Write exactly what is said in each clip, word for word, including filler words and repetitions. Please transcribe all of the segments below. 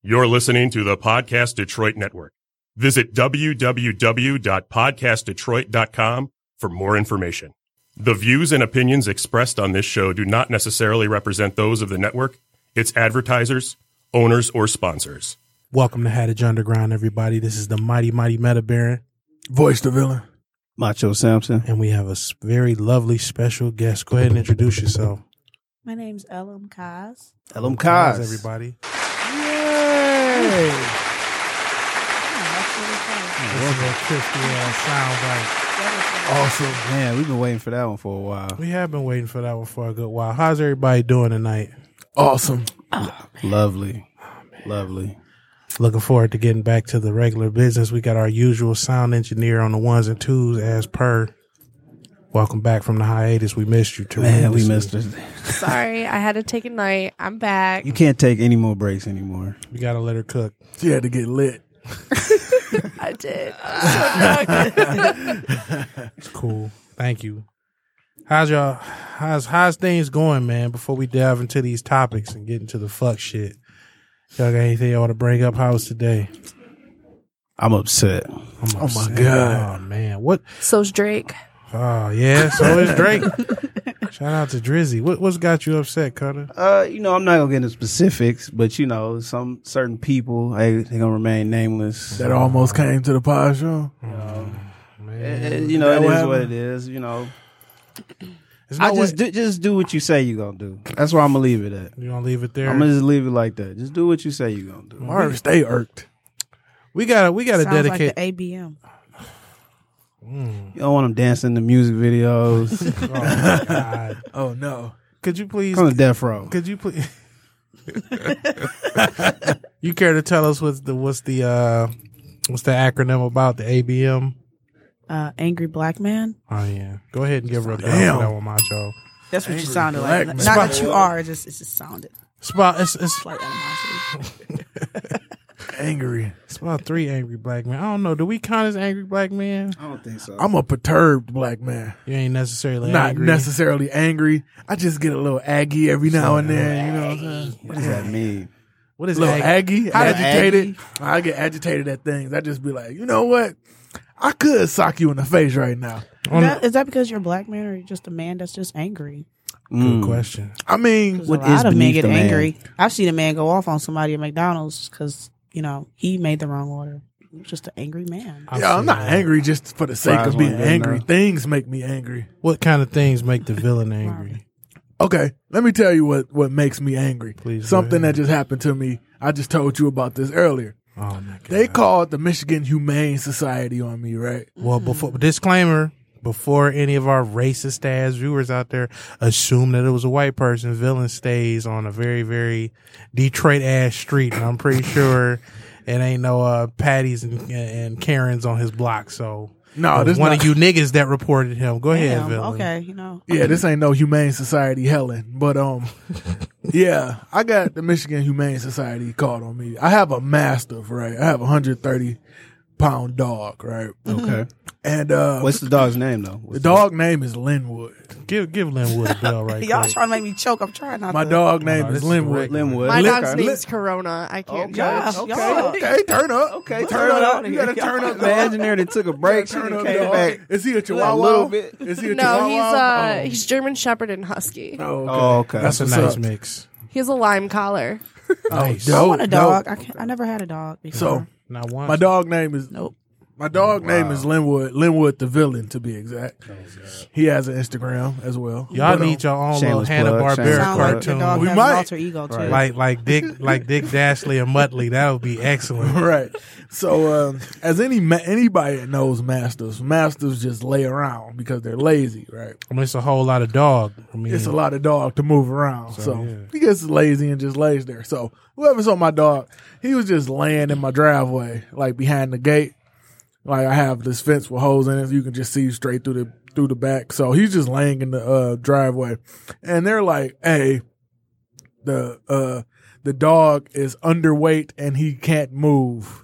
You're listening to the Podcast Detroit Network. Visit w w w dot podcast detroit dot com for more information. The views and opinions expressed on this show do not necessarily represent those of the network, its advertisers, owners, or sponsors. Welcome to Hadage Underground, everybody. This is the mighty, mighty Meta Baron. Voice the villain. Macho Samson. And we have a s- very lovely special guest. Go ahead and introduce yourself. My name's Elam Kaz. Elam Kaz. Everybody. Yay! Awesome. Man, we've been waiting for that one for a while. We have been waiting for that one for a good while. How's everybody doing tonight? Awesome. Oh, Lovely. Lovely. Looking forward to getting back to the regular business. We got our usual sound engineer on the ones and twos as per. Welcome back from the hiatus. We missed you too. Man, we missed it. Sorry, I had to take a night. I'm back. You can't take any more breaks anymore. We got to let her cook. She had to get lit. I did. I'm so drunk. It's cool. Thank you. How's y'all? How's how's things going, man? Before we delve into these topics and get into the fuck shit, y'all got anything y'all want to bring up? How's today? I'm upset. I'm Oh, my upset. God. Oh man, what? So's Drake. Oh yeah, so is Drake. Shout out to Drizzy. What what's got you upset, Cutter? Uh, you know, I'm not gonna get into specifics, but you know, some certain people, they they gonna remain nameless. That almost came to the pod show. Man, Uh, you know, That it what is happened? what it is. You know, There's no I just way- do, just do what you say you gonna do. That's where I'm gonna leave it at. you gonna leave it there. I'm gonna just leave it like that. Just do what you say you gonna do. Marv, stay irked. we gotta we gotta Sounds dedicate. like the A B M. You don't want them dancing in the music videos. Oh my God! Oh, no. Could you please? Come to death row. Could you please? You care to tell us what's the what's the uh what's the acronym about the A B M? Uh, angry black man. Oh yeah, go ahead and give her a bell Damn. for that one, Macho. That's what you Angry sounded black like. man. Not that you are. It just it just sounded It's about it's it's, like animosity. Angry. it's about three angry black men. I don't know. Do we count as angry black men? I don't think so. I'm a perturbed black man. You ain't necessarily Not angry. necessarily angry. I just get a little aggy every now and then. You know what I'm saying? What does that mean? What is A little ag- aggy, How did you- agitated. I get agitated at things. I just be like, you know what? I could sock you in the face right now. Is that, is that because you're a black man, or you're just a man that's just angry? Good Mm. question. I mean, 'Cause What a lot is of men beneath get the man? angry. I've seen a man go off on somebody at McDonald's because you know he made the wrong order. He was just an angry man. I've yeah, I'm seen not that. angry just for the sake Fries of being weren't good angry. enough. Things make me angry. What kind of things make the villain angry? Okay, let me tell you what, what makes me angry. Please go Something ahead. that just happened to me. I just told you about this earlier. Oh my God. They called the Michigan Humane Society on me, right? Well, before disclaimer, before any of our racist ass viewers out there assume that it was a white person, villain stays on a very, very Detroit ass street, and I'm pretty sure it ain't no uh, Patties and, and Karens on his block. So No, it was this one not, of you niggas that reported him. Go ahead, Damn, villain. okay, you know. Yeah, this ain't no Humane Society Helen, but um, yeah, I got the Michigan Humane Society called on me. I have a Mastiff, right? I have a one hundred thirty pound dog, right? Okay. And uh, What's the dog's name though? the What's dog name is Linwood. Give give Linwood a bell right Y'all quick. trying to make me choke. I'm trying not My to. dog Oh, name no, is this is Linwood. regular. Linwood. My Li- dog's li- name is Corona. I can't Okay. judge. Yeah, Okay, y'all. okay, turn up. Okay, turn up. You gotta turn up, The dog. engineer that took a break. Turn Turn up, came dog. back. Is he a A Chihuahua? little bit. Is he a No, Chihuahua? he's uh Oh. he's German Shepherd and Husky. Oh, okay. Oh, okay. That's a what's nice up. mix. He has a lime collar. Nice. dope. I want a dope. dog. I can't, I never had a dog before. So Not one. my dog name is nope. my dog name Wow. is Linwood. Linwood the villain, to be exact. He has an Instagram as well. Y'all But, um, need your own little Shameless Hanna plug, Barbera shameless Sound like the cartoon. dog We has might. an alter ego too. Right. Like like Dick like Dick Dashley and Muttley. That would be excellent. right. So, um, as any ma- anybody that knows Masters, Masters just lay around because they're lazy, right? I mean, it's a whole lot of dog. I mean, It's a lot of dog to move around, so, So, yeah. he gets lazy and just lays there. So, whoever saw my dog, he was just laying in my driveway, like behind the gate. Like I have this fence with holes in it, so you can just see straight through the through the back. So he's just laying in the uh, driveway, and they're like, "Hey, the uh, the dog is underweight and he can't move.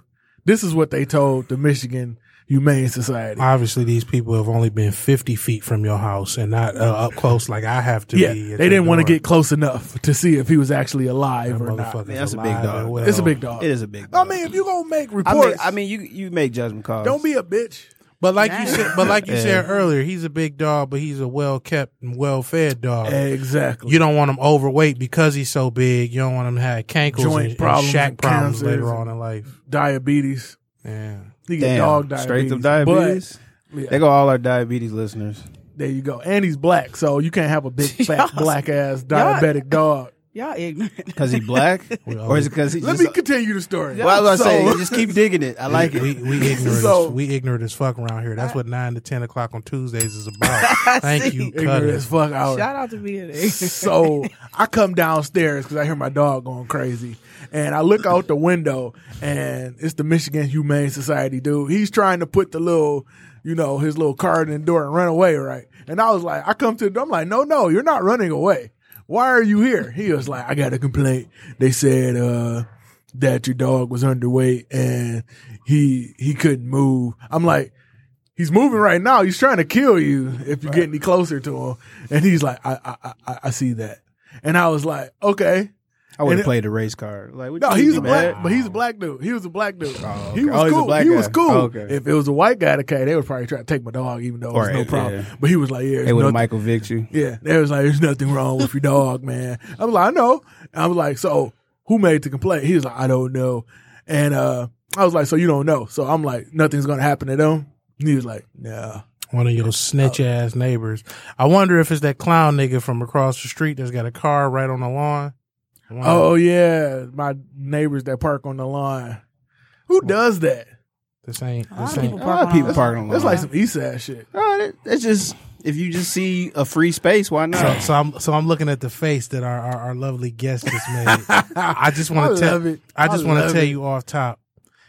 This is what they told the Michigan Humane Society. Obviously, these people have only been fifty feet from your house and not uh, up close like I have to yeah, be. they didn't want to get close enough to see if he was actually alive That or not. motherfucker's Man, that's a big alive dog. and well. It's a big dog. It is a big I dog. mean, if you gonna make I reports, mean, I mean, you you make judgment calls. don't be a bitch. But like you said, but like you Yeah. said earlier, he's a big dog, but he's a well kept and well fed dog. Exactly. You don't want him overweight because he's so big. You don't want him to have cankles Joint and, and problems shack and problems cancers later and- on in life. Diabetes. Yeah. He get Damn, dog diabetes. straight to diabetes. But, yeah, They go all our diabetes listeners. there you go. And he's black, so you can't have a big fat Y'all- black ass y'all- diabetic dog. Y'all ignorant. Because he black? Or is it because he Let just... me continue the story. well, I was So- going to say, just keep digging it. I like we, it. we ignorant So- as, we ignorant as fuck around here. That's what nine to ten o'clock on Tuesdays is about. Thank you, ignorant Cutter. as fuck out. Shout out to me today. So I come downstairs because I hear my dog going crazy, and I look out the window, and it's the Michigan Humane Society dude. He's trying to put the little, you know, his little card in the door and run away, right? And I was like, I come to the door, I'm like, no, no, you're not running away. Why are you here? He was like, I got a complaint. They said uh, that your dog was underweight and he he couldn't move. I'm like, he's moving right now. He's trying to kill you if you get any closer to him. And he's like, I I I, I see that. And I was like, okay. I would And have it- played the race card. Like, what No, you he's do, a black, man? but he's a black dude. He was a black dude. Oh, He okay. was Oh, he's a cool. black he guy. was cool. Oh, okay. If it was a white guy that came, they would probably try to take my dog, even though it was Or, no problem. yeah. But he was like, yeah, They there's would have nothing- Michael Vick you. yeah, they was like, there's nothing wrong with your dog, man. I was like, I know. I was like, so who made the complaint? He was like, I don't know. And uh, I was like, so you don't know. So I'm like, nothing's going to happen to them. And he was like, nah. One of your snitch ass neighbors. I wonder if it's that clown nigga from across the street that's got a car right on the lawn. I wonder- Oh, yeah. My neighbors that park on the lawn. Who does that? this ain't. A lot This of ain't. people A lot park of on people the parking on the That's lawn. like some East Side shit. Oh, that, that's just, if you just see a free space, why So, not? so I'm so I'm looking at the face that our our, our lovely guest just made. I just want I to tell. love it. I just I want to love tell it. you off top.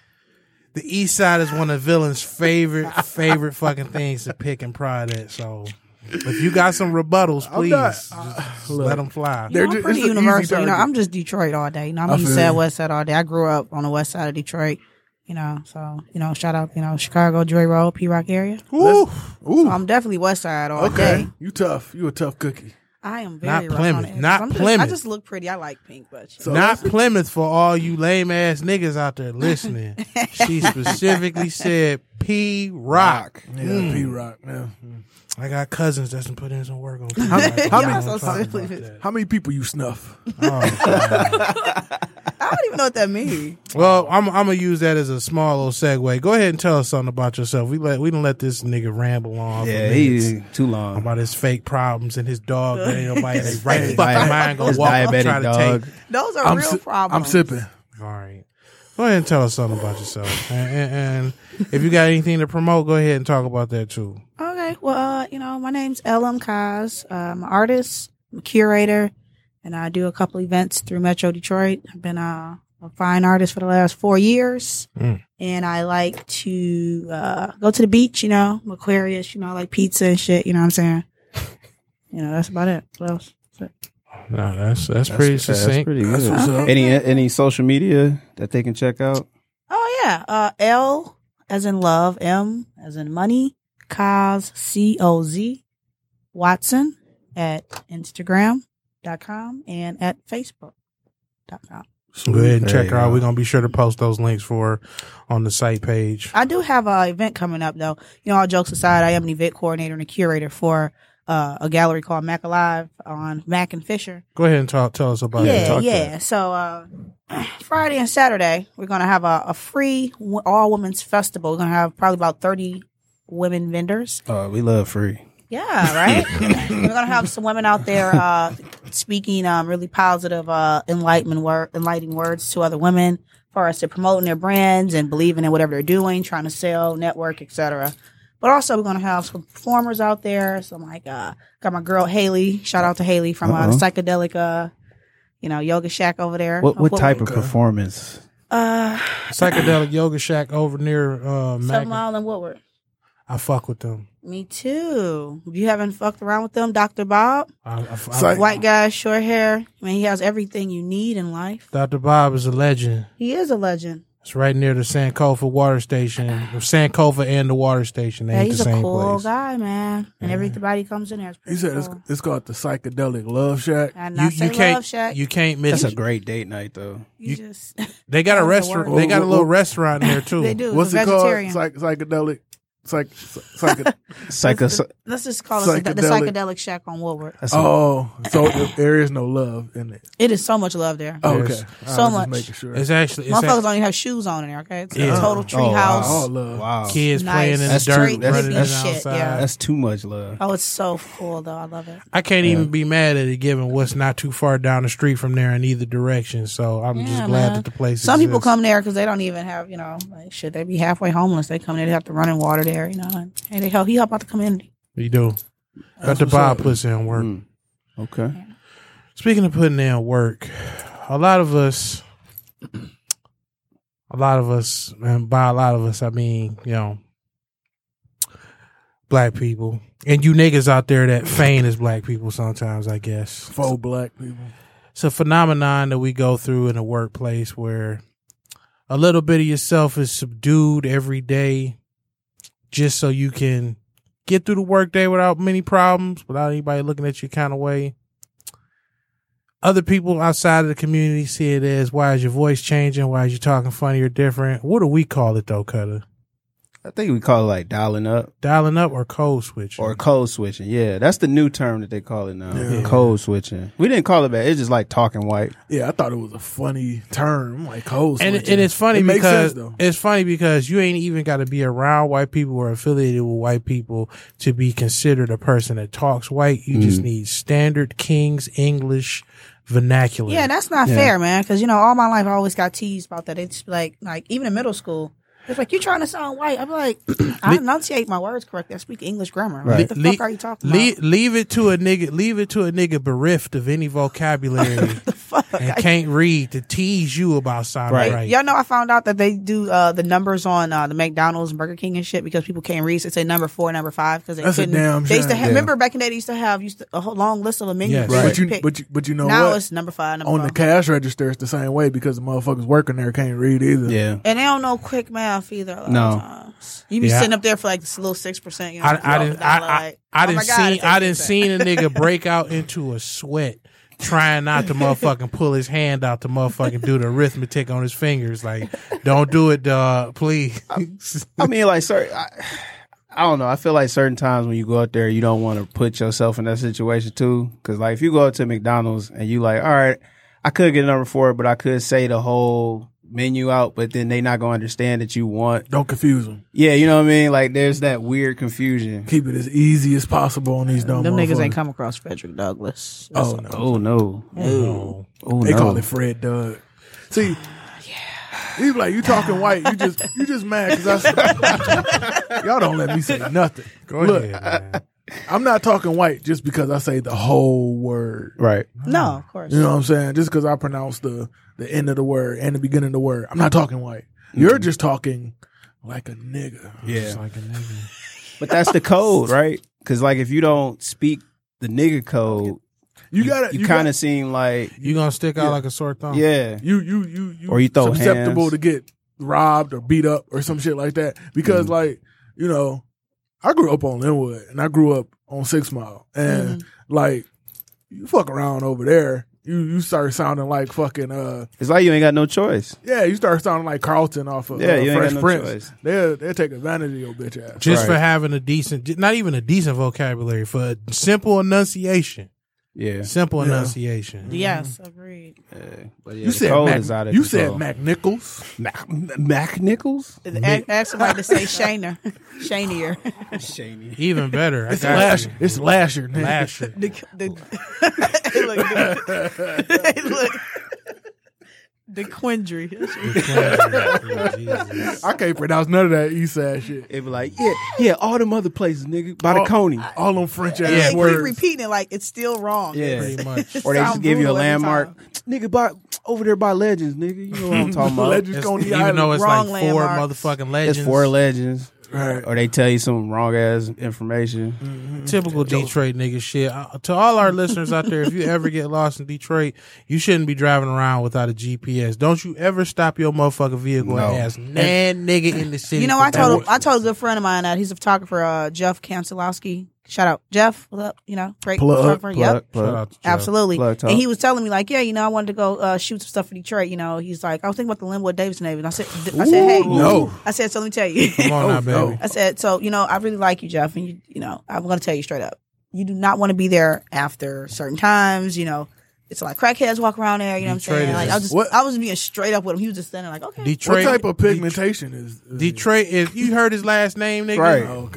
The East Side is one of Villain's favorite favorite fucking things to pick and pride at. So if you got some rebuttals, I'm please not- just, uh, just look. let them fly. You They're know, I'm ju- pretty it's an easy universal. You know, target. I'm just Detroit all day. You know, I I'm East feel Side, you. West Side all day. I grew up on the West Side of Detroit. You know, so you know, shout out, you know, Chicago, Joy Road, P Rock area. Ooh. Ooh. So I'm definitely West Side all Okay. day. You tough. You a tough cookie. I am Not very rough Plymouth. on the edges. Not I'm just, Plymouth. I just look pretty. I like pink, but So Not Plymouth for all you lame ass niggas out there listening. She specifically said P Rock. yeah, Mm. P Rock. Yeah. I got cousins that can put in some work on. How many- how Y'all many- so silly. How many people you snuff? Oh, God. I don't even know what that means. Well, I'm I'm gonna use that as a small little segue. Go ahead and tell us something about yourself. We let we don't let this nigga ramble on. for Yeah, minutes he's too long. about his fake problems and his dog that ain't nobody His right his fucking dia- mind gonna his walk up diabetic try to dog. take. Those are I'm real si- problems. I'm sipping. All right, go ahead and tell us something about yourself. And, and, and if you got anything to promote, go ahead and talk about that too. Okay, well, uh, you know, my name's L M Kaz. Uh, I'm an artist, I'm a curator, and I do a couple events through Metro Detroit. I've been uh, a fine artist for the last four years, Mm. and I like to uh, go to the beach. You know, I'm Aquarius. You know, I like pizza and shit. You know what I'm saying? You know, that's about it. What else? That's it. No, that's that's, pretty That's succinct. pretty That's good. what's up. Any any social media that they can check out? Oh yeah, uh, L as in love, M as in money, Coz C O Z Watson at Instagram dot com and at Facebook dot com. Go ahead and There check you her out. go. We're gonna be sure to post those links for her on the site page. I do have an event coming up though. You know, all jokes aside, I am an event coordinator and a curator for uh, a gallery called Mac Alive on Mac and Fisher. Go ahead and talk tell us about it. Yeah, Talk yeah. So uh, Friday and Saturday, we're gonna have a, a free all women's festival. We're gonna have probably about thirty women vendors. Uh, we love free. Yeah, right. We're gonna have some women out there uh, speaking um, really positive, uh, enlightenment word, enlightening words to other women for us to promoting their brands and believing in whatever they're doing, trying to sell, network, et cetera. But also, we're gonna have some performers out there. So, like, uh, got my girl Haley. Shout out to Haley from uh, the Uh-oh. psychedelic, uh, you know, yoga shack over there. What what Uh, type of performance? Uh, Psychedelic Yoga Shack over near uh Seven Mac. Mile and Woodward. I fuck with them. Me too. If you haven't fucked around with them, Doctor Bob, I, I, I, Psych- white guy, short hair. I mean, he has everything you need in life. Doctor Bob is a legend. He is a legend. It's right near the Sankofa water station. The Sankofa and the water station. They Yeah, ain't he's the a same cool place. guy, man. And everybody comes in there. It's He pretty said it's, cool. it's called the Psychedelic Love Shack. I You, not say you can't. Love Shack. You can't miss. That's a it. great date night though. You just They got a Oh, the restaurant. word. They got a What- little what- restaurant there too. they do. What's it's it called? vegetarian. Psych, psychedelic. Psych, psych, Psycho. Let's just call it the, the Psychedelic. psychedelic shack on Woodward. That's a, oh, so there is no love in it. It is so much love there. Oh, Yes. okay. So I was much. Just making sure. It's actually it's Motherfuckers a, don't even have shoes on in there. Okay, it's Yeah. a total tree Oh, wow. house. All love. wow. kids Nice. playing in the That's dirt, true. That's- running that's- outside. shit, yeah. That's too much love. Oh, it's so cool though. I love it. I can't even be mad at it given what's not too far down the street from there in either direction. So I'm just Yeah, glad man. that the place Some people exists. come there because they don't even have, you know, like shit. They be halfway homeless. They come there, they have to run in water there, you know. And hey, they help. He help out the community. You do. Got the what's Bob up. puts in work. Mm. Okay. Speaking of putting in work, a lot of us, a lot of us, and by a lot of us, I mean, you know, black people. And you niggas out there that feign as black people sometimes, I guess. Faux black people. It's a phenomenon that we go through in the workplace where a little bit of yourself is subdued every day just so you can get through the workday without many problems, without anybody looking at you kind of way. Other people outside of the community see it as, why is your voice changing? Why is you talking funny or different? What do we call it though, Cutter? I think we call it like dialing up Dialing up or code switching? or code switching. Yeah, that's the new term that they call it now. Yeah. Code switching. We didn't call it that. It's just like talking white. Yeah, I thought it was a funny term, like code and, switching. and it's funny It makes because sense, though. it's funny because you ain't even got to be around white people or affiliated with white people to be considered a person that talks white. You just need standard King's English vernacular. Yeah, that's not Yeah. fair, man. Because you know, all my life I always got teased about that. It's like, like even in middle school, it's like you trying to sound white. I'm like, I enunciate my words correctly. I speak English grammar. Right. What the Le- fuck are you talking about? leave, leave it to a nigga. Leave it to a nigga bereft of any vocabulary and can't read to tease you about sounding right. Right. Y'all know I found out that they do uh, the numbers on uh, the McDonald's and Burger King and shit because people can't read. So they say number four, number five because they That's a couldn't. damn they used to shame. have, Yeah. remember back in the day they used to have used to, a whole long list of a menu. Yes. for Right. you But to you, pick. but you, but you know now what? it's number five, number On the four. cash register, it's the same way because the motherfuckers working there can't read either. Yeah. And they don't know quick math either. A lot No. of times. You be Yeah. sitting up there for like this little six percent. You know, I, I didn't. I, I, like, I oh didn't my God, see. it's I didn't six see percent. a nigga break out into a sweat, trying not to motherfucking pull his hand out to motherfucking do the arithmetic on his fingers. Like, don't do it, dog. Please. I mean, like, certain, I, I don't know. I feel like certain times when you go out there, you don't want to put yourself in that situation too. Because, like, if you go out to McDonald's and you like, all right, I could get a number four, but I could say the whole menu out, but then they not gonna understand that you want. Don't confuse them. Yeah, you know what I mean. Like, there's that weird confusion. Keep it as easy as possible on these dumb Them niggas ain't motherfuckers. come across Frederick Douglass. That's Oh all. no, Oh no. Oh. Oh they no. call it Fred Doug. See, he's like, you talking white? You just you just mad because I y'all don't let me say nothing. Go Look, ahead, man. I'm not talking white just because I say the whole word. Right. No, of course. You know what I'm saying? Just because I pronounce the the end of the word and the beginning of the word, I'm not talking white. You're just talking like a nigga. Yeah. Just like a nigga. But that's the code, right? Because, like, if you don't speak the nigga code, You gotta. you, You, kind got of seem like, You gonna stick out Yeah. like a sore thumb? yeah. you you you you Or you throw susceptible hands. to get robbed or beat up or some shit like that. Because Mm-hmm. like you know, I grew up on Linwood and I grew up on Six Mile and Mm-hmm. like you fuck around over there, you you start sounding like fucking uh It's like you ain't got no choice. yeah, you start sounding like Carlton off of Yeah, uh, you ain't Fresh got no Prince. choice. They'll they'll take advantage of your bitch ass. Just Right. for having a decent, not even a decent vocabulary, for a simple enunciation. Yeah. Simple Yeah. enunciation. Yes, agreed. Yeah. But yeah, You the said code Mac, is out of you control. said Mac Nichols. Mac, Mac Nichols? Ask, ask somebody to say Shayner. Shanier. Shaney. Even better. I It's got Lasher. you. It's Lasher. nigga. Lasher. The, the, hey, look, the, hey, look. The Quindry. Jesus. I can't pronounce none of that East Side shit. It be like, yeah, yeah, all them other places, nigga, by the All- Coney. All them French ass Yeah, they keep words. repeating it like it's still wrong. Yeah. Pretty much. Or they just Sound give you a brutal every landmark. time. Nigga, by, over there by Legends, nigga. You know what I'm talking about. Legends It's- Coney even Island. though it's Wrong like four landmarks. motherfucking legends. It's four Legends. Right. or they tell you some wrong ass information. Mm-hmm. Typical Detroit nigga shit. Uh, to all our listeners out there, if you ever get lost in Detroit, you shouldn't be driving around without a G P S. Don't you ever stop your motherfucking vehicle No. and ask nan nigga in the city. You know, for I told directions. I told a good friend of mine that he's a photographer, uh, Jeff Kancelowski. Shout out, Jeff. What up? You know, great Plug, photographer. Yep. Plug, plug. Shout out to Jeff. Absolutely. Plug talk. And he was telling me like, yeah, you know, I wanted to go uh, shoot some stuff for Detroit. You know, he's like, I was thinking about the Linwood Davis Navy. And I said, I said, hey, no. I said, so let me tell you. Come on now, baby. no. I said, so you know, I really like you, Jeff, and you, you know, I'm going to tell you straight up, you do not want to be there after certain times. You know, it's like crackheads walk around there. You know what I'm Detroit saying? Like is- I was just, What- I was being straight up with him. He was just standing like, okay. Detroit. What type of pigmentation is, is Detroit is. You heard his last name, nigga. Right. Oh,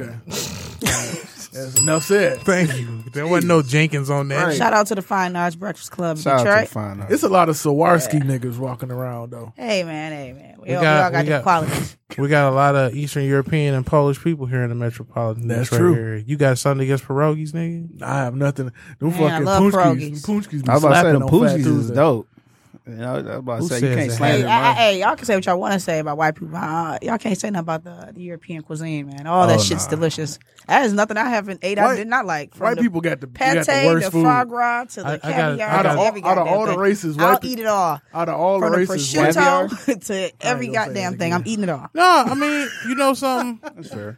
okay. That's enough said. Thank you. There wasn't no Jenkins on that. Right. Shout out to the Fine Arts Breakfast Club in Shout out to Detroit. the fine arts. It's a lot of Sawarski niggas walking around though. Hey man, hey man, we, We all, got- we all got we the got- qualities. We got a lot of Eastern European and Polish people here in the metropolitan That's Detroit true. area. You got something against pierogies, nigga? I have nothing. Them Man, I fucking love punchkis. pierogies. Them punchkis be I was about to say slapping them on Fat Poochies is Tuesday. dope. You know, I was about to Who say says you can't that? slander Hey, I, I, mine. hey, y'all can say what y'all want to say about white people. Uh, y'all can't say nothing about the, the European cuisine, man. All that Oh, shit's nah. delicious. That is nothing I haven't ate. I White- did not like. From White the people got the, pate, got the worst the food. foie gras, to the I- I gotta- caviar, I Out of gotta- all, every out of all the goddamn races, thing. white I'll pe- eat it all. Out of all the From the races, white people- prosciutto to every gonna say goddamn that thing, again. I'm eating it all. No, I mean, you know something? That's fair.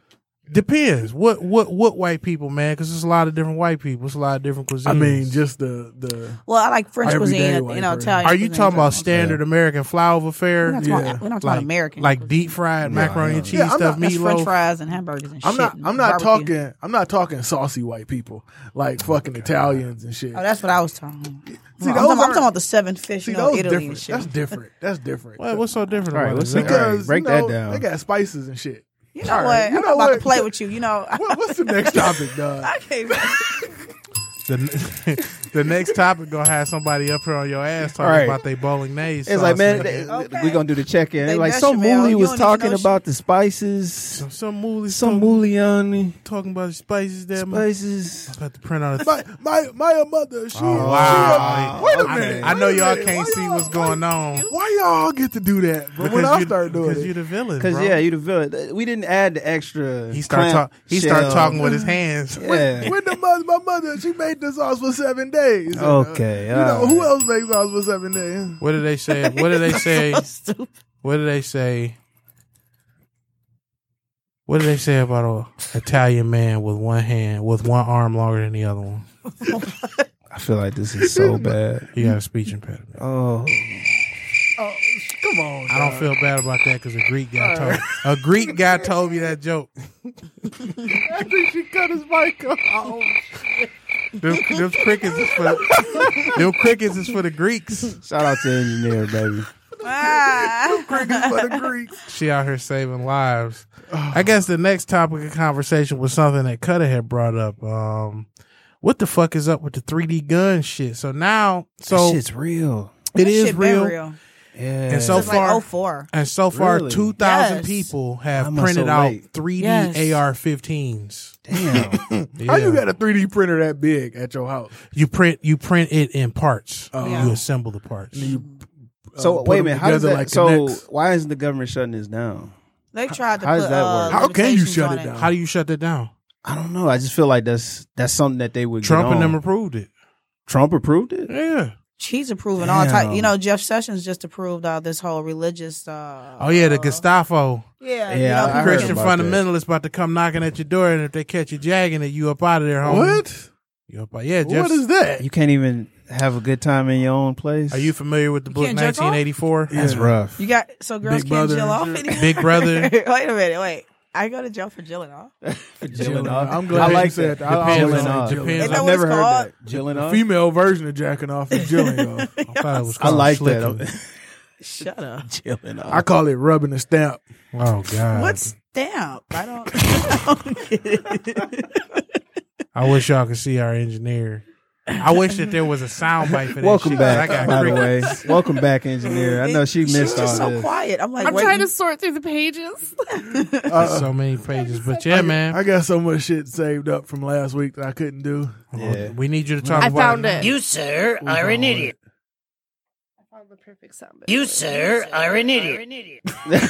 Depends. What what what white people, man? Because there's a lot of different white people. It's a lot of different cuisines. I mean, just the the Well, I like French Everyday cuisine, white you know, person. Italian. are you cuisine. talking about standard American flour We're fare? not Yeah. talking, we're not talking Like American. like deep fried macaroni and cheese Yeah, I'm stuff, not- That's French meatloaf. fries and hamburgers and I'm shit. not and I'm not barbecue. talking I'm not talking saucy white people like fucking Italians and shit. Oh, that's what I was talking about. See, I'm, those talking, I'm are- talking about the seven fish, See, you know, those Italy different. and shit. That's different. That's different. What, what's so different All right, about let's it? think- Because All right, break you know, that down. They got spices and shit. You know All what? right, I'm you not know about what? to play with you. You know, What, what's the next topic, dog? I can't. The, the next topic gonna have somebody up here on your ass talking Right. about they bolognese. It's like, sauce, man, nigga. they, Okay. we gonna do the check in. They Like some bechamel, moolie you was don't even talking know about the spices. some some moolies Some talking, Muliani talking about the spices there. man. spices. I'm about to print out a My my my mother. She, Oh, she- wow. wait a I- minute. I, know wait a y'all minute. can't Why see y'all- what's going on. Why y'all get to do that? But when I you, start doing because it, you the villain, Because bro. yeah, you the villain. We didn't add the extra. he start clamp talk, he start shell. talking with his hands. Yeah. when the mother, my mother, she made the sauce for seven days. And, uh, Okay, you know all who right. else makes sauce for seven days? What did they say? What did they say? So stupid. What did they say? What did they say about a Italian man with one hand, with one arm longer than the other one? I feel like this is so bad. He got a speech impediment. Oh, Oh, come on. I don't feel bad about that because a Greek guy told a Greek guy told me that joke. I think she cut his mic off. Oh, Them, them crickets is for them crickets is for the Greeks. shout out to the engineer, baby. Ah. crickets for the Greeks. She out here saving lives. I guess the next topic of conversation was something that Cutter had brought up. Um, what the fuck is up with the three D gun shit? So now, so that shit's real. it That is shit been real, real. Yeah. and so Since far, like oh four. and so far, Really? two thousand Yes. people have I'm so printed out late. three D Yes. A R fifteens. Damn. How you Yeah. got a three D printer that big at your house? You print you print it in parts. Oh. Yeah. You assemble the parts. And you, uh, so put wait a them minute. How does together that? like so Connects? why isn't the government shutting this down? They tried to How does put. that uh, work? How can you limitations shut on it down? How do you shut that down? I don't know. I just feel like that's that's something that they would. Trump get and on. them approved it. Trump approved it. Yeah. He's approving all Damn. type. You know, Jeff Sessions just approved uh, this whole religious. Uh, Oh yeah, the uh, Gestapo. Yeah, Yeah, you know, I people heard Christian about that. fundamentalists about to come knocking at your door, and if they catch you jagging it, you up out of there, homie. What? You up out. Yeah, Jeff. What is that? You can't even have a good time in your own place. Are you familiar with the book can't jerk off? nineteen eighty-four? That's Yeah. rough. You got so girls Big can't Brother jill off and anymore. Big Brother. wait a minute, wait. I go to jail for jilling off. Jilling off. I'm glad I you like said that. that. I Depends always on- say Jilling off. depends Isn't on- that I've what never it's heard called? that. Jilling The off. female version of jacking off is jilling off. I thought it was I called like slicking. that. Shut up. Jilling off. I call it rubbing the stamp. Oh God. What's stamp? I don't, I don't get it. I wish y'all could see our engineer. I wish that there was a sound bite for that Welcome shit. back, I got by the way. crickets. Welcome back, engineer. I know she She's missed all just so this. quiet. I'm like, I'm waiting. trying to sort through the pages. There's so many pages, but yeah, man. I got so much shit saved up from last week that I couldn't do. Yeah. We need you to talk I about found it. You, sir, are an idiot. the perfect sound. You, sir, are an idiot.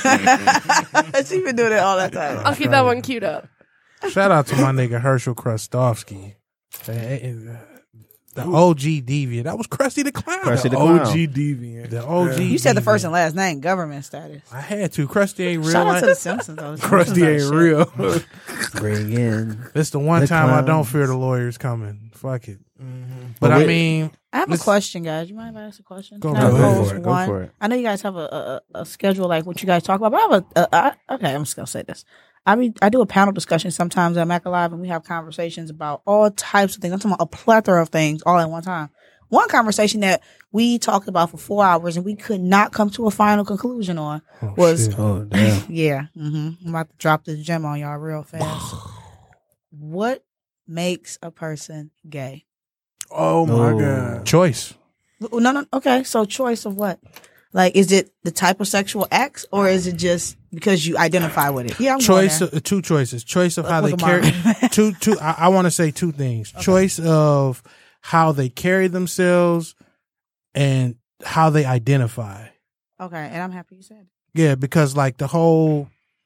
She been doing it all that time. I'll keep that one queued up. Shout out to my nigga Herschel Krustofsky. The the O G deviant. That was Krusty the Clown. Krusty the O Clown. G deviant. The O G You said the first deviant. and last name, government status. I had to. Krusty ain't real. Shout out Like, to the Simpsons, though. Krusty ain't real. Bring in. it's the one The time I don't clowns. fear the lawyers coming. Fuck it. Mhm. But Well, I wait. mean, I have a Let's- question, guys. You mind if I ask a question? Go Can I for it. Go pose for it. Go one? for it. I know you guys have a, a, a schedule like what you guys talk about, but I have a, a, a okay. I'm just gonna say this. I mean, I do a panel discussion sometimes at Mac Alive, and we have conversations about all types of things. I'm talking about a plethora of things all at one time. One conversation that we talked about for four hours and we could not come to a final conclusion on oh, was shit. Oh, damn. yeah. hmm I'm about to drop this gem on y'all real fast. What makes a person gay? Oh my Oh. god. choice. No, no. Okay, so choice of what? Like, is it the type of sexual acts, or is it just because you identify with it? Yeah, I'm Choice. Going there. Of, two choices. Choice of how Look they at carry. mine. two. Two. I, I want to say two things. Choice of how they carry themselves and how they identify. Okay, and I'm happy you said it. Yeah, because like the whole,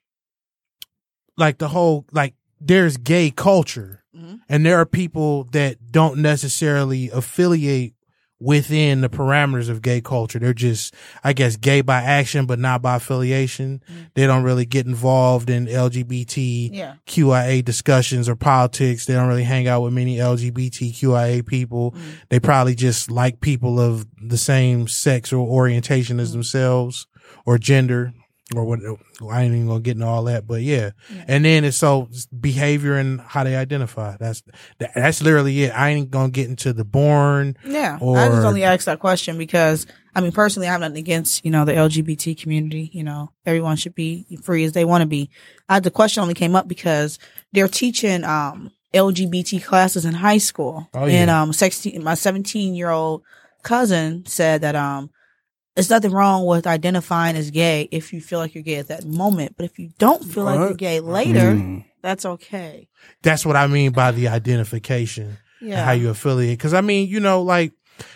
like the whole, like there's gay culture, Mhm. and there are people that don't necessarily affiliate within the parameters of gay culture. They're just, I guess, gay by action, but not by affiliation. Mhm. They don't really get involved in L G B T Yeah. Q I A discussions or politics. They don't really hang out with many L G B T Q I A people. Mhm. They probably just like people of the same sex or orientation as themselves or gender or what. I ain't even gonna get into all that, but yeah. Yeah. And then it's so it's behavior and how they identify. That's that, that's literally it. I ain't gonna get into the born. Yeah, Or- I just only asked that question because I mean, personally, I have nothing against you know the L G B T community. You know, everyone should be free as they want to be. I, the question only came up because they're teaching um, L G B T classes in high school, Oh, yeah. and um, sixteen, my seventeen year old cousin said that um, there's nothing wrong with identifying as gay if you feel like you're gay at that moment, but if you don't feel like you're What? gay later, Mm. that's okay. That's what I mean by the identification. Yeah, And how you affiliate. Because I mean, you know, like,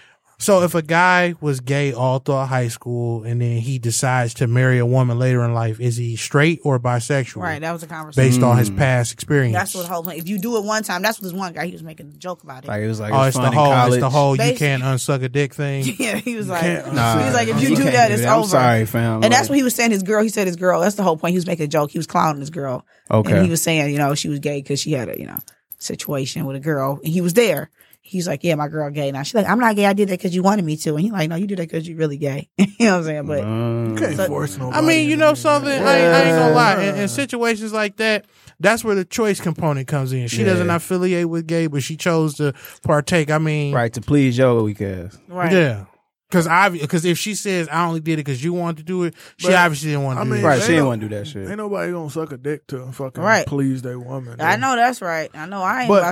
so if a guy was gay all throughout high school and then he decides to marry a woman later in life, is he straight or bisexual? right. That was a conversation. Based on his Mm. past experience. That's what the whole thing. If you do it one time, that's what this one guy he was making a joke about it. Like, it was like, Oh, it it's was the fun in whole, it's college. the whole you Basically. can't unsuck a dick thing. Yeah, he was like, can't- he Nah, was like, if you, you do can't that, do it's that. I'm over. sorry, fam. And that's Like- what he was saying. His girl, he said his girl. That's the whole point. He was making a joke. He was clowning his girl, Okay. and he was saying, you know, she was gay because she had a, you know, situation with a girl, and he was there. He's like, yeah, my girl gay now. She's like, I'm not gay. I did that because you wanted me to. And he's like, no, you did that because you really gay. You know what I'm saying? But Um, Can't So- force nobody. I mean, you know something? I, ain't, I ain't gonna lie. In, Yeah. in situations like that, that's where the choice component comes in. She Yeah. doesn't affiliate with gay, but she chose to partake. I mean, right, to please your weak ass. right, yeah. Because because if she says I only did it because you wanted to do it, she But, obviously didn't want to I do mean, it. Right, Ain't she didn't no- want to do that shit. Ain't nobody gonna suck a dick to fucking Right. please their woman. I though. know that's right. I know I ain't. But- about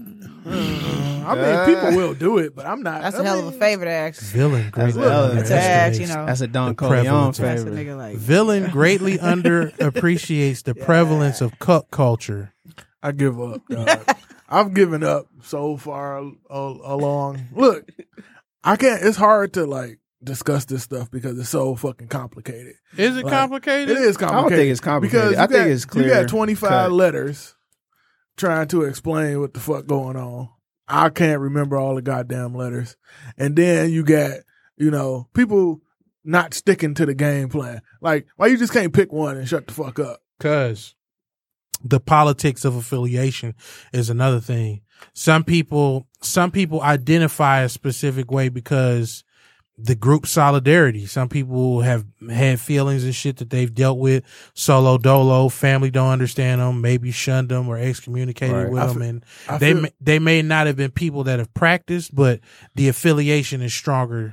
to, I mean, people will do it, but I'm not. that's I a hell of a mean, favor to ask. Villain That's greatly a hell of a That's an act, underestimates- you know. That's a Don The Corleone prevalence of- That's a favorite. nigga like Villain greatly underappreciates the prevalence of cuck culture. I give up. Dog. I've given up so far a- a- along. Look, I can't. It's hard to like discuss this stuff because it's so fucking complicated. Is it Like, complicated? It is complicated. I don't think it's complicated. because you I think got- it's clear You got twenty-five cut. letters trying to explain what the fuck going on. I can't remember all the goddamn letters, and then you got you know people not sticking to the game plan. Like, why you just can't pick one and shut the fuck up? Because the politics of affiliation is another thing. Some people, some people identify a specific way because the group solidarity. Some people have had feelings and shit that they've dealt with solo dolo. Family don't understand them. Maybe shunned them or excommunicated Right. with I them, feel- and I they feel- may, they may not have been people that have practiced, but the affiliation is stronger.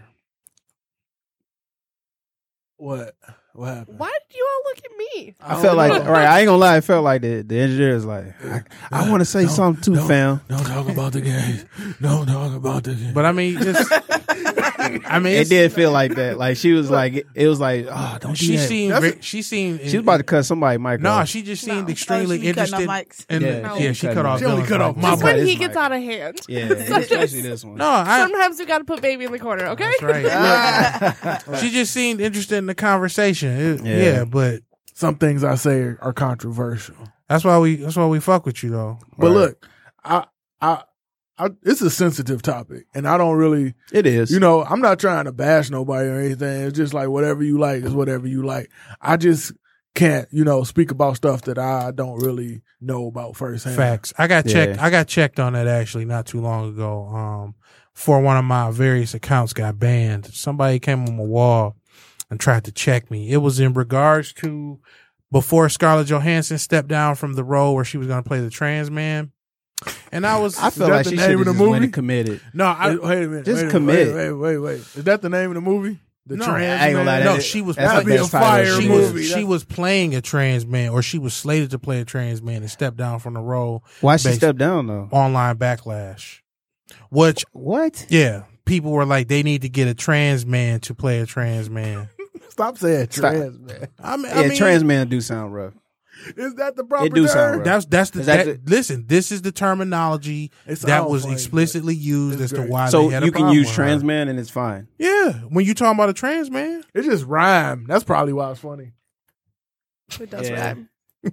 What? What happened? Why did you all look at me? I felt like, right, I ain't gonna lie, I felt like the, the engineer is like, I, I want to say No, something too, no. fam. Don't talk about the gays. Don't talk about the gays. But I mean, it's, I mean, It it's- did feel like that. Like she was like, it, it was like, oh, don't do She that. seemed. That's Ve- she seemed. She was about to cut somebody mic No, off. she just seemed No. extremely Oh, she be cutting interested. off mics. In the, Yeah, yeah, she she cutting cut off- off. She only Dylan's cut off mic. my Just mic. when this he mic. gets out of hand. Yeah, especially this one. No, I. Sometimes you got to put baby in the corner, okay? That's right. She just seemed interested in the conversation. It- Yeah. yeah, but Some things I say are controversial. that's why we. That's why we fuck with you though. But Right. look, I, I, I, it's a sensitive topic, and I don't really, It is. you know, I'm not trying to bash nobody or anything. It's just like whatever you like is whatever you like. I just can't, you know, speak about stuff that I don't really know about firsthand. Facts. I got Yeah. checked. I got checked on that actually not too long ago. Um, for one of my various accounts got banned. Somebody came on my wall and tried to check me. It was in regards to before Scarlett Johansson stepped down from the role where she was going to play the trans man. And I was, I feel that like the she name should of have the just went movie? and committed. no, I, Wait, wait a minute. Just wait, commit. Wait, wait, wait, wait. Is that the name of the movie? The No, Trans I ain't gonna lie, Man? that no, is- she was, that's That'd the be a best title fire of she the was, movie. she was playing a trans man, or she was slated to play a trans man and stepped down from the role. Why she based- stepped down though? Online backlash, which, What? yeah, people were like, they need to get a trans man to play a trans man. Stop saying Stop. trans, man. I mean, Yeah, I mean, trans man do sound rough. Is that the proper It do sound term? rough. That's that's the, Is that that, listen. This is the terminology It that sounds was funny, explicitly used it's as to great. why So they had a you can problem use with trans her. man and it's fine. Yeah, when you talking about a trans man, It just rhyme. That's probably why it's funny. It does Yeah. rhyme.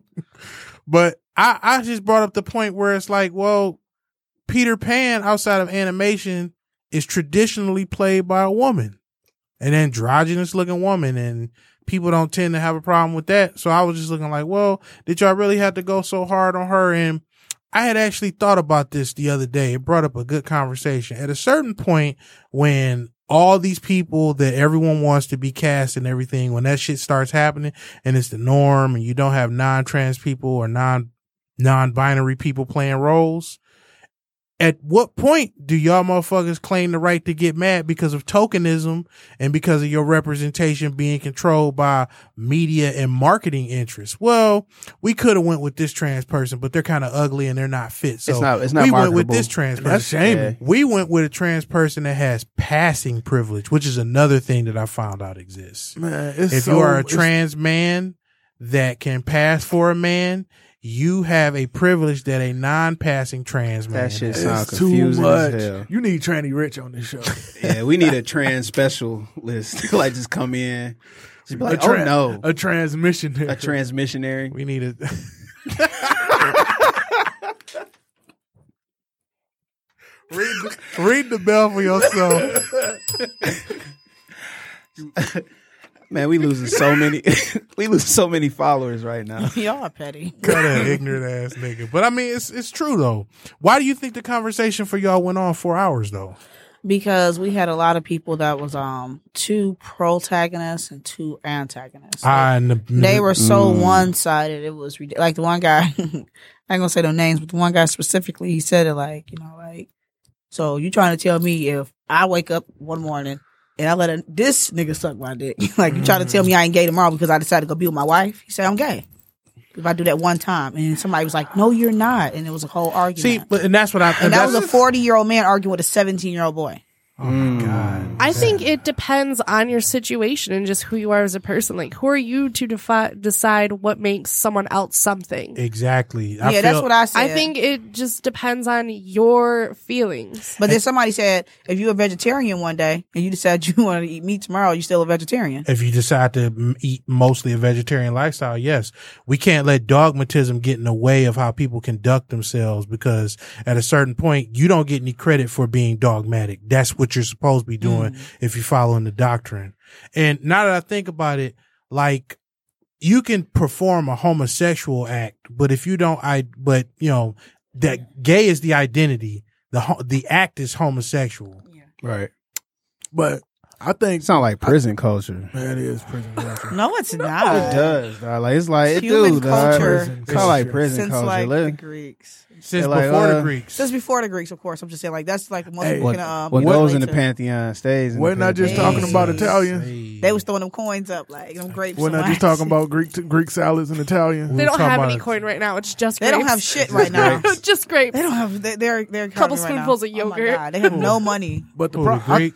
but I I just brought up the point where it's like, well, Peter Pan outside of animation is traditionally played by a woman, an androgynous looking woman, and people don't tend to have a problem with that. So I was just looking like, well, did y'all really have to go so hard on her? And I had actually thought about this the other day. It brought up a good conversation. At a certain point, when all these people that everyone wants to be cast and everything, when that shit starts happening and it's the norm and you don't have non-trans people or non, non-binary people playing roles, at what point do y'all motherfuckers claim the right to get mad because of tokenism and because of your representation being controlled by media and marketing interests? Well, we could have went with this trans person, but they're kind of ugly and they're not fit. So It's not- it's not we went with marketable. this trans person. That's shaming. We went with a trans person that has passing privilege, which is another thing that I found out exists. Man, it's If so, you are a it's- trans man that can pass for a man, you have a privilege that a non-passing trans man That shit has. sound it's too confusing much. as hell. You need Tranny Rich on this show. Yeah, we need a trans specialist. Like just come in. Just be like, a tra- oh no. a transmission. A transmissionary. We need a read, the, read the bell for yourself. Man, we losing so many we losing so many followers right now. Y'all are petty. Got an ignorant ass nigga. But I mean, it's it's true though. Why do you think the conversation for y'all went on four hours though? Because we had a lot of people that was um two protagonists and two antagonists. I and the, They were so Mm. one sided. It was ridiculous. Like the one guy, I ain't gonna say no names, but the one guy specifically, he said it like, you know, like, so you trying to tell me if I wake up one morning and I let a, this nigga suck my dick, like you trying to tell me I ain't gay tomorrow because I decided to go be with my wife? He said I'm gay if I do that one time, and somebody was like, no, you're not, and it was a whole argument. see, but and that's what I and that was that's- a forty year old man arguing with a seventeen year old boy. Oh my god. I think it depends on your situation and just who you are as a person. Like, who are you to defi- decide what makes someone else something? Exactly. I yeah, that's feel- what I said. I think it just depends on your feelings. But then somebody said, if you're a vegetarian one day and you decide you want to eat meat tomorrow, you're still a vegetarian. If you decide to m- eat mostly a vegetarian lifestyle, yes. We can't let dogmatism get in the way of how people conduct themselves, because at a certain point, you don't get any credit for being dogmatic. That's what you're supposed to be doing if you're following the doctrine. And now that I think about it, like, you can perform a homosexual act, but if you don't, I, but you know, that gay is the identity. The, ho- the act is homosexual. Right. But I think It sound like prison culture. man, it is prison culture. No, it's not. It does, dog. Like it's like it Human do, dog. culture. Prison Kind of like culture. prison Since culture. like Let- the Greeks. Since They're like, before the uh, Greeks. Since before the Greeks, of course. I'm just saying, like, that's like the most Hey, people what can um, what goes in the relate to. pantheon stays. In We're the not just pantheon. talking about Italian. They was throwing them coins up, like, them grapes. We're and not just wax. talking about Greek Greek salads and Italian. We They were don't talking have about any it. coin right now. It's just They don't grapes. have shit right now. just grapes. They don't have. They, they're they're Couple economy right now. spoonfuls of Oh my yogurt. God, they have no money. But the Who, pro- the Greeks?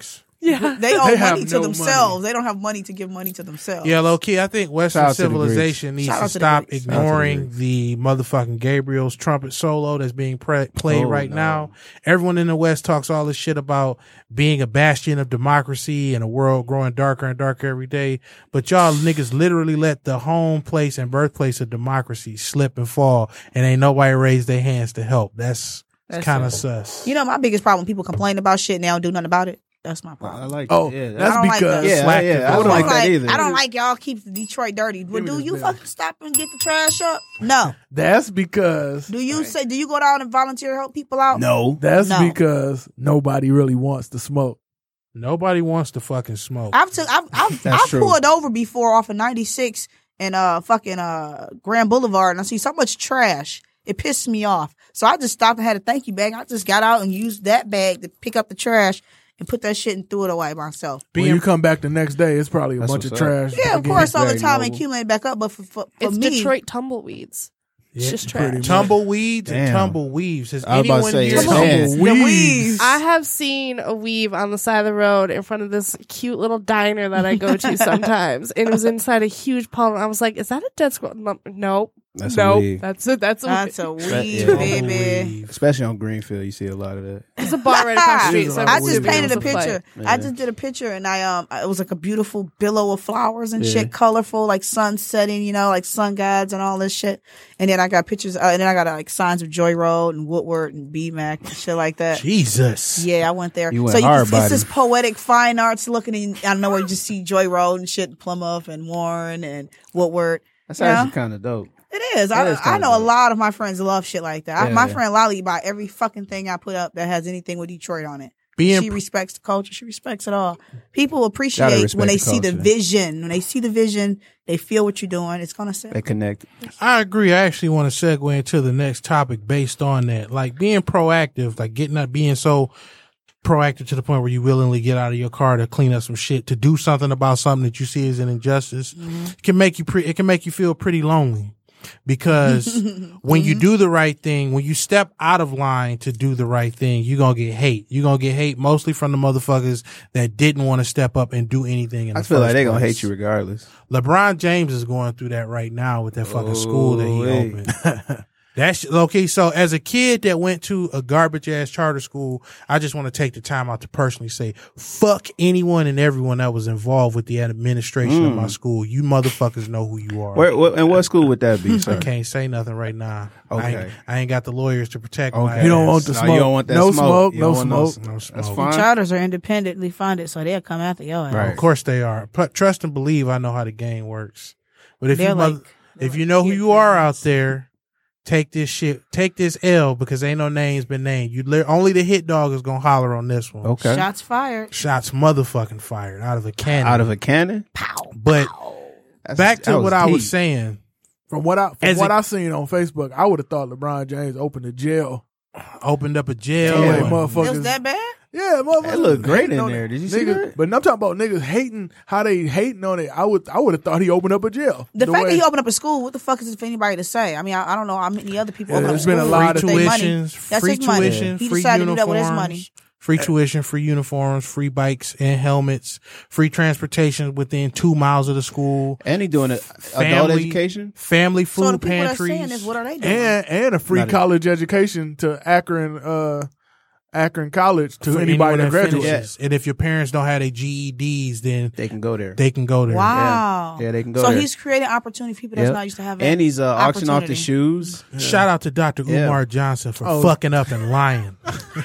Yeah. They owe They have money to no themselves. money. They don't have money to give money to themselves. Yeah, low key, I think Western Shout out to the civilization needs Shout to out to the stop Greeks. ignoring the motherfucking Gabriel's trumpet solo that's being pre- played Oh, right no. now. Everyone in the West talks all this shit about being a bastion of democracy and a world growing darker and darker every day. But y'all niggas literally let the home place and birthplace of democracy slip and fall, and ain't nobody raised their hands to help. That's, That's kind of it. sus. You know, my biggest problem, people complain about shit and they don't do nothing about it. That's my problem. I like. Oh, yeah, that's I don't like because the- yeah, slack yeah. the I don't door. like I'm that either. I don't like y'all keep Detroit dirty. Well, me do this you bill. fucking stop and get the trash up? No. that's because Do you say? Do you go down and volunteer to help people out? No. that's No. because nobody really wants to smoke. Nobody wants to fucking smoke. I've took, I've I've, That's I've true. pulled over before off of ninety-six and uh fucking uh Grand Boulevard, and I see so much trash. It pissed me off. So I just stopped and had a thank you bag. I just got out and used that bag to pick up the trash and put that shit and threw it away myself. When you come back the next day, it's probably a That's bunch of what's up. trash. Yeah, of again. course, all the very time noble. and accumulate back up. But for for, for It's me, Detroit tumbleweeds. It's Yeah, just pretty trash. much. Tumbleweeds and Damn. tumbleweaves. Has I was about to anyone say, here it's seen- nasty. the weeds. I have seen a weave on the side of the road in front of this cute little diner that I go to sometimes, and it was inside a huge pond. I was like, "Is that a dead squirrel?" No, nope. That's a nope. weed. That's it. That's a That's a weed. weed, yeah. baby. Especially on Greenfield, you see a lot of that. It's a bar right across the street. So I I'm just assuming painted it a was picture. play. I just did a picture, and I um, it was like a beautiful billow of flowers and Yeah. shit, colorful, like sun setting, you know, like sun gods and all this shit. And then I got pictures, uh, and then I got uh, like signs of Joy Road and Woodward and B Mac and shit like that. Jesus. Yeah, I went there. You went so you, hard, it's buddy. this poetic fine arts looking, and I don't know where you just see Joy Road and shit, Plymouth and Warren and Woodward. That's Yeah. actually kind of dope. It is. That I, is I kinda know a dope. lot of my friends love shit like that. I, Yeah, my yeah. friend Lolly buy every fucking thing I put up that has anything with Detroit on it. Being She respects the culture. She respects it all. People Gotta appreciate respect when they the see the culture. vision. When they see the vision, they feel what you're doing. It's gonna They sell. connect. I agree. I actually want to segue into the next topic based on that. Like being proactive, like getting up, being so proactive to the point where you willingly get out of your car to clean up some shit, to do something about something that you see as an injustice, it can make you pre- it can make you feel pretty lonely. Because when you do the right thing, when you step out of line to do the right thing, you're going to get hate. You're going to get hate mostly from the motherfuckers that didn't want to step up and do anything in I the feel first like they're going to place. hate you regardless. LeBron James is going through that right now with that fucking school that he Ooh-wee. opened. That's okay. So as a kid that went to a garbage ass charter school, I just want to take the time out to personally say, fuck anyone and everyone that was involved with the administration of my school. You motherfuckers know who you are. Where, what, and what school would that be, I sir? can't say nothing right now. I Okay. ain't, I ain't got the lawyers to protect my Okay. You don't ass. want the No, smoke. you don't want that no smoke. smoke. You No don't want no smoke. No That's smoke. fine. Charters are independently funded, so they'll come after your ass. Right. Of course they are. But trust and believe I know how the game works. But if They're you like- mother- they're if like you know who kid you are out parents. there, take this shit, take this L because ain't no names been named. You li- only the hit dog is gonna holler on this one. Okay. Shots fired. Shots motherfucking fired out of a cannon. Out of a cannon? but That's- back to that what I was deep. saying. From what I from As what a- I seen on Facebook, I would have thought LeBron James opened a jail. Opened up a jail. Yeah, and- It motherfuckers. was that bad? Yeah, motherfuckers. It looked great hating in on there. it. Did you see Niggas- that? But I'm talking about niggas hating how they hating on it. I would I would have thought he opened up a jail. The, fact way- that he opened up a school, what the fuck is it for anybody to say? I mean, I, I don't know how many other people Yeah, open up there's been a schools lot with of their money. tuitions, That's free his money. tuition, He free decided to do that with his uniforms, money. free tuition, free uniforms, free bikes and helmets, free transportation within two miles of the school, And he doing it adult Family- education? family So the food people that's saying pantries. this, what are they doing? and and a free Not a- college education to Akron uh Akron College to for anybody anyone that graduates. finishes. And if your parents don't have their G E Ds, then They can go there. they can go there. Wow. Yeah, they can go So there. he's creating opportunity for people that's Yep. not used to having. And he's uh, auctioning off the opportunity. shoes. Shout out to Doctor Yeah. Umar Johnson for Oh. fucking up and lying.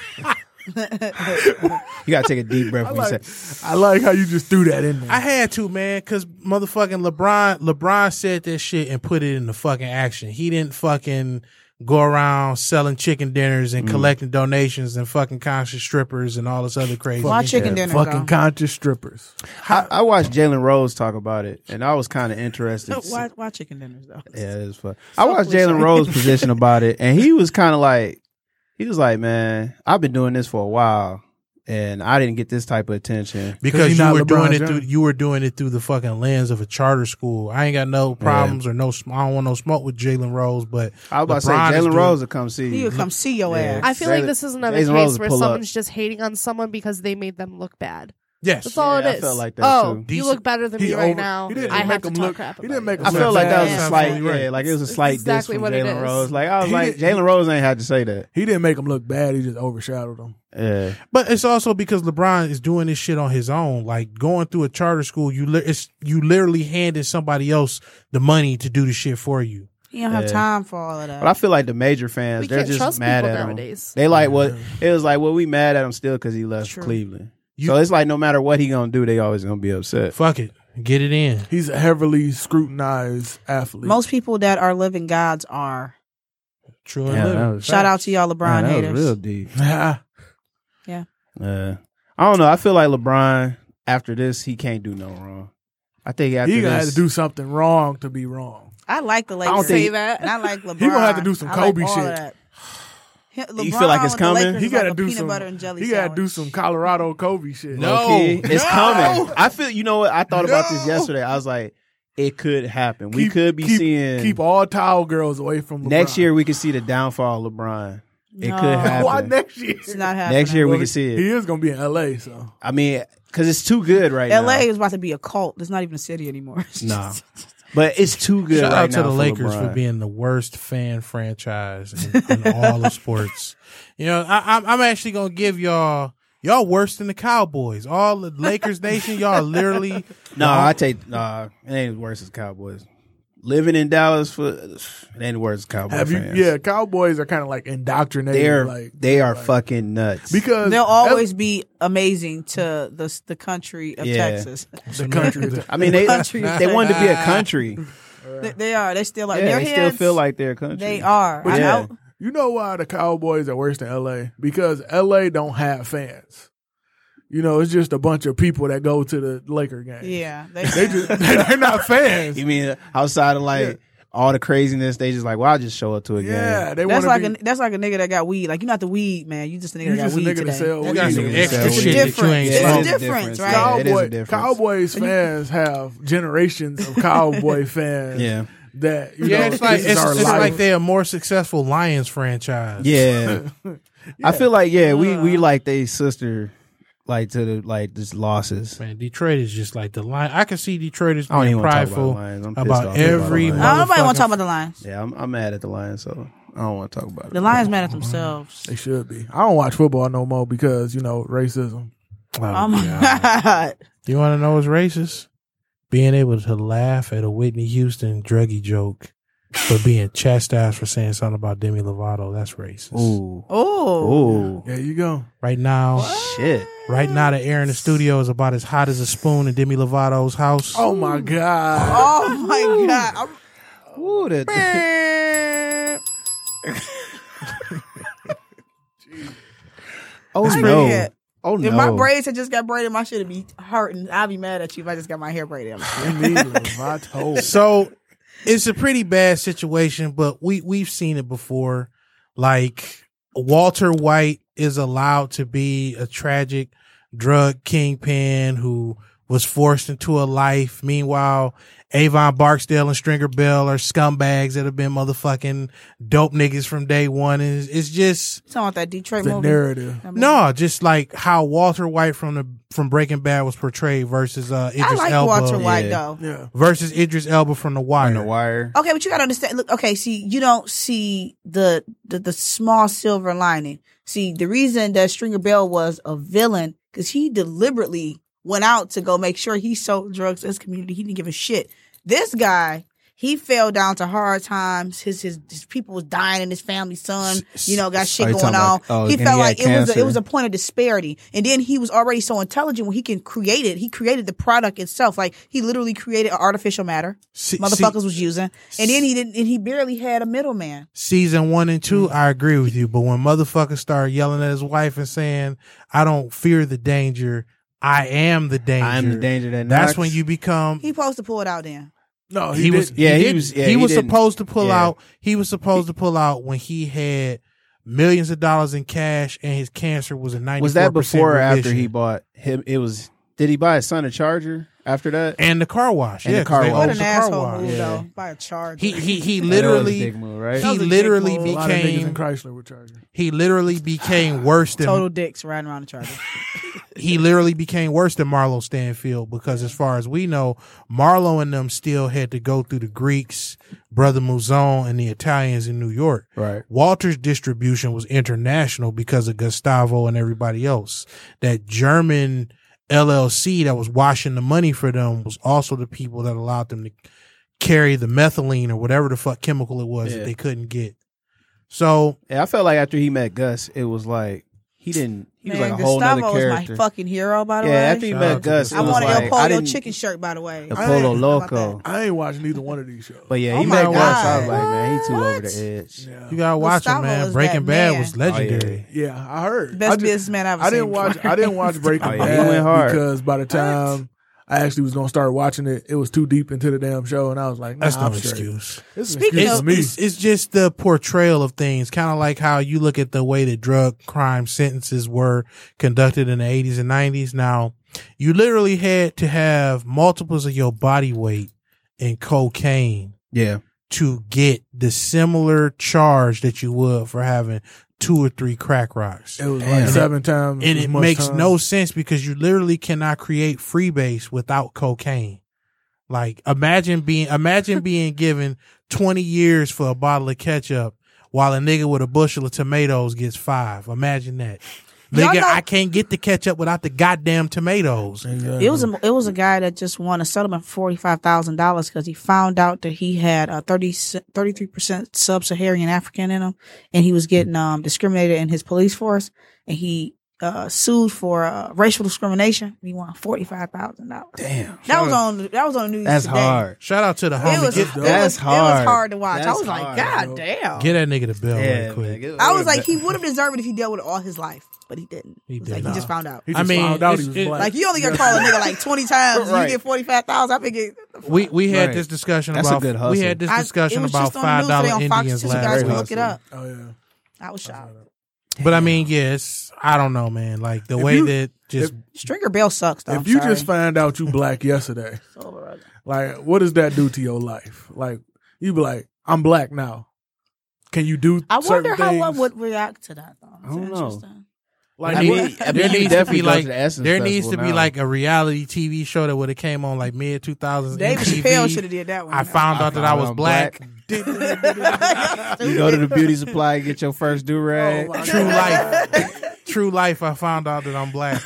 You gotta take a deep breath I when you like, say, I like how you just threw that in there. I had to, man, because motherfucking LeBron, LeBron said that shit and put it into fucking action. He didn't fucking go around selling chicken dinners and collecting donations and fucking conscious strippers and all this other crazy Why shit. chicken dinner? Fucking though? conscious strippers. I, I watched Jalen Rose talk about it, and I was kind of interested. Why, why chicken dinners though? Yeah, it was fun. I watched Jalen Rose position about it, and he was kind of like, he was like, man, I've been doing this for a while, and I didn't get this type of attention. Because he you not were LeBron doing it James. through you were doing it through the fucking lens of a charter school. I ain't got no problems or no. sm- I don't want no smoke with Jalen Rose, but I was about LeBron to say, is Jalen doing- Rose will come see He you. would come see your Yeah. ass. I feel like Jalen- this is another Jalen Rose case will where pull up. someone's just hating on someone because they made them look bad. Yes. That's all Yeah, it I is. felt like that, oh, too. you Decent- look better than he me right over- now. he didn't I make have to him talk look- crap he about didn't make you. I him feel like that was Yeah. a slight, Absolutely yeah, right. like it was a It's slight exactly diss what from it Jalen is. Rose. Like I was He like, did- Jalen Rose ain't had to say that. He didn't make him look bad. He just overshadowed him. Yeah, But it's also because LeBron is doing this shit on his own. Like going through a charter school, you li- it's you literally handing somebody else the money to do the shit for you. You don't have Yeah. time for all of that. but I feel like the major fans, We they're can't just trust mad people at him. nowadays. They like what it was like. Well, we mad at him still because he left True. Cleveland. You- so it's like no matter what he gonna do, they always gonna be upset. Fuck it, get it in. He's a heavily scrutinized athlete. Most people that are living gods are. True and Yeah, living. that was Shout out to y'all LeBron Man, that haters. was real deep. Yeah. Uh, I don't know. I feel like LeBron after this, he can't do no wrong. I think after He gonna this, have to do something wrong to be wrong. I like the don't Lakers. think- Say that. And I like LeBron. He gonna have to do some I like Kobe all shit. of that. He- You feel like it's LeBron with the coming? Lakers He is got to like a do peanut some. butter and jelly He got to sandwich. do some Colorado Kobe shit. No. low-key, it's No. coming. I feel. You know what? I thought about this No. yesterday. I was like, it could happen. we Keep- could be keep, seeing keep all towel girls away from LeBron. next year. We could see the downfall of LeBron. It No. could happen. Why next year? It's not happening. Next year we Well, can see He it. is gonna be in L A. So I mean, because it's too good right L A now. is about to be a cult. It's not even a city anymore. It's Nah. just- But it's too good Shout right out to now the for Lakers LeBron. for being the worst fan franchise in, in all of sports. You know, I, I'm, I'm actually gonna give y'all y'all worse than the Cowboys. All the Lakers nation, y'all literally. No, I take nah. It ain't as worse as Cowboys. Living in Dallas for it ain't as worse as Cowboys have you? fans. Yeah, Cowboys are kind of like indoctrinated. they're like they are like- fucking nuts. because They'll always be amazing to the the country of Yeah. Texas. the country. I mean, they Country. they wanted to be a country. They, they are. They still are. Yeah, Their they still heads, feel like they're a country. they are. But I yeah. know. You know why the Cowboys are worse than L A? Because L A don't have fans. You know, it's just a bunch of people that go to the Laker game. Yeah, they, They just they're not fans. You mean outside of like Yeah. all the craziness, they just like, well, I'll just show up to a game. Yeah, they that's want like to be. a that's like a nigga that got weed. Like you're not the weed man. You just a nigga You that got just a weed nigga today. that sell They got weed. some Niggas extra sell It's a shit that you ain't difference. Yeah, It's that a is a difference, difference. right? Yeah, it is a Cowboy, difference. Cowboys fans have generations of Cowboy fans. Yeah. That you Yeah, know, it's like this it's, is our it's life. like they're a more successful Lions franchise. Yeah. I feel like yeah, we we like they sister like to the like just losses. Man, Detroit is just like the line. I can see Detroit is I don't being even want to talk prideful about Lions. I'm pissed about off every about the I Lions. don't nobody want motherfucking- to talk about the Lions. Yeah, I'm I'm mad at the Lions, so I don't want to talk about it. The Lions mad at themselves. They should be. I don't watch football no more because you know racism. Oh my god! You want to know what's racist? Being able to laugh at a Whitney Houston druggy joke, but being chastised for saying something about Demi Lovato. That's racist. Ooh. Oh, Ooh. There you go. Right now, Shit. right now, the air in the studio is about as hot as a spoon in Demi Lovato's house. Oh my god. oh my god! I'm- Ooh, that. oh I no. can't. Oh no. If my braids had just got braided, my shit would be hurting. I'd be mad at you if I just got my hair braided. We need Lovato. So it's a pretty bad situation, but we we've seen it before. Like Walter White is allowed to be a tragic drug kingpin who was forced into a life. Meanwhile, Avon Barksdale and Stringer Bell are scumbags that have been motherfucking dope niggas from day one. And it's, it's just Talking about that Detroit The movie. narrative. That movie. no, just like how Walter White from the from Breaking Bad was portrayed versus uh, Idris I like Elba Walter White Yeah. though. Yeah. versus Idris Elba from The Wire. On the wire. Okay, but you gotta understand. Look, okay, see, you don't see the, the the small silver lining. See, the reason that Stringer Bell was a villain because he deliberately went out to go make sure he sold drugs to his community. He didn't give a shit. This guy, he fell down to hard times. His his, his people was dying, and his family's son, you know, got shit Oh, you going talking on. about- oh, he and felt he had like it was a, cancer. it was a point of disparity. And then he was already so intelligent when he can create it. He created the product itself. Like he literally created artificial matter. See- Motherfuckers see- was using, and then he didn't. And he barely had a middleman. season one and two, I agree with you. But when motherfuckers start yelling at his wife and saying, I don't fear the danger, I am the danger. I am the danger that That's knocks. when you become. He supposed to pull it out then. No, He, he, was, didn't. Yeah, he didn't. was- yeah, he he was didn't. supposed to pull Yeah. out. He was supposed to pull out when he had millions of dollars in cash and his cancer was a ninety. Was that before or after he bought him? It was. Did he buy his son a Charger after that? and the car wash? And yeah, the 'cause car they wash. What owned an the car asshole wash. move Yeah. though. By a charge. He he he That was a literally dick move, right? That was he a dick literally move. A lot of niggas in became Chrysler were charging. he literally became worse than Total dicks riding around the charger. he literally became worse than Marlo Stanfield because as far as we know, Marlo and them still had to go through the Greeks, Brother Mouzon, and the Italians in New York. Right. Walter's distribution was international because of Gustavo and everybody else. That German L L C that was washing the money for them was also the people that allowed them to carry the methylene or whatever the fuck chemical it was Yeah. that they couldn't get. So Yeah, I felt like after he met Gus, it was like he didn't. He was Man, like a whole nother Gustavo is character. my fucking hero, by the yeah, way. after he Shout met out to Gus, it I was want an like El Pollo I didn't. chicken shirt, by the way. El I Polo ain't- How about Loco. that? I ain't watching neither one of these shows. But yeah, Oh he my met Gus. I was God. like, man, he too over What? the edge. Yeah. you gotta watch Gustavo it, man. is Breaking that Bad man. was legendary. Yeah, I heard. Best I just- businessman I've ever I didn't seen. watch. I didn't watch Breaking Oh, yeah, he Bad went hard. because by the time I actually was gonna start watching it, it was too deep into the damn show, and I was like, nah, That's no I'm straight. excuse. It's an Speaking excuse It's, for me. it's, it's just the portrayal of things, kind of like how you look at the way that drug crime sentences were conducted in the eighties and nineties. Now, you literally had to have multiples of your body weight in cocaine Yeah, to get the similar charge that you would for having two or three crack rocks. It was Damn. like seven times, And as it much makes time. no sense because you literally cannot create freebase without cocaine. Like imagine being imagine being given twenty years for a bottle of ketchup while a nigga with a bushel of tomatoes gets five. Imagine that. Y'all Nigga, know- I can't get the ketchup without the goddamn tomatoes. Exactly. It was a it was a guy that just won a settlement for forty five thousand dollars because he found out that he had a thirty-three percent sub-Saharan African in him, and he was getting um discriminated in his police force, and he uh sued for uh, racial discrimination. And he won forty five thousand dollars. damn, That was on that was on the news. that's today. hard. Shout out to the It homie. was, Get, it, That's was it hard. was hard to watch. I That's was like, hard, God bro. damn. get that nigga the bell Yeah, right quick. man. I was like, he would have deserved it if he dealt with it all his life, but he didn't. He It was like, did he just not. found out. He I just mean, found out it's- he was it- black. Like, you only got to call a nigga like twenty times. Right. You get forty-five thousand. I think it, We we had Right. this discussion That's a about good we hustle. had this I- discussion it was about just on the five news today dollar on Fox. Indians Just you last guys can week. look it up. Oh yeah. I was shocked. But I mean, yes, I don't know, man. Like the If way you- that just Stringer Bell sucks, though. If I'm you sorry. just find out you black yesterday, It's over, brother. like what does that do to your life? Like you be like, I'm black now. Can you do? I wonder certain how things? one would react to that, though. It's I don't know. interesting. Like I there mean, needs- I mean, there you needs to definitely be go like to the Essence there needs to Festival be now. like a reality T V show that would have came on like mid two thousands. David Chappelle should have did that one. I found out that I found was I'm black. You go to the beauty supply and get your first do rag. Oh, True life. True life. I found out that I'm black.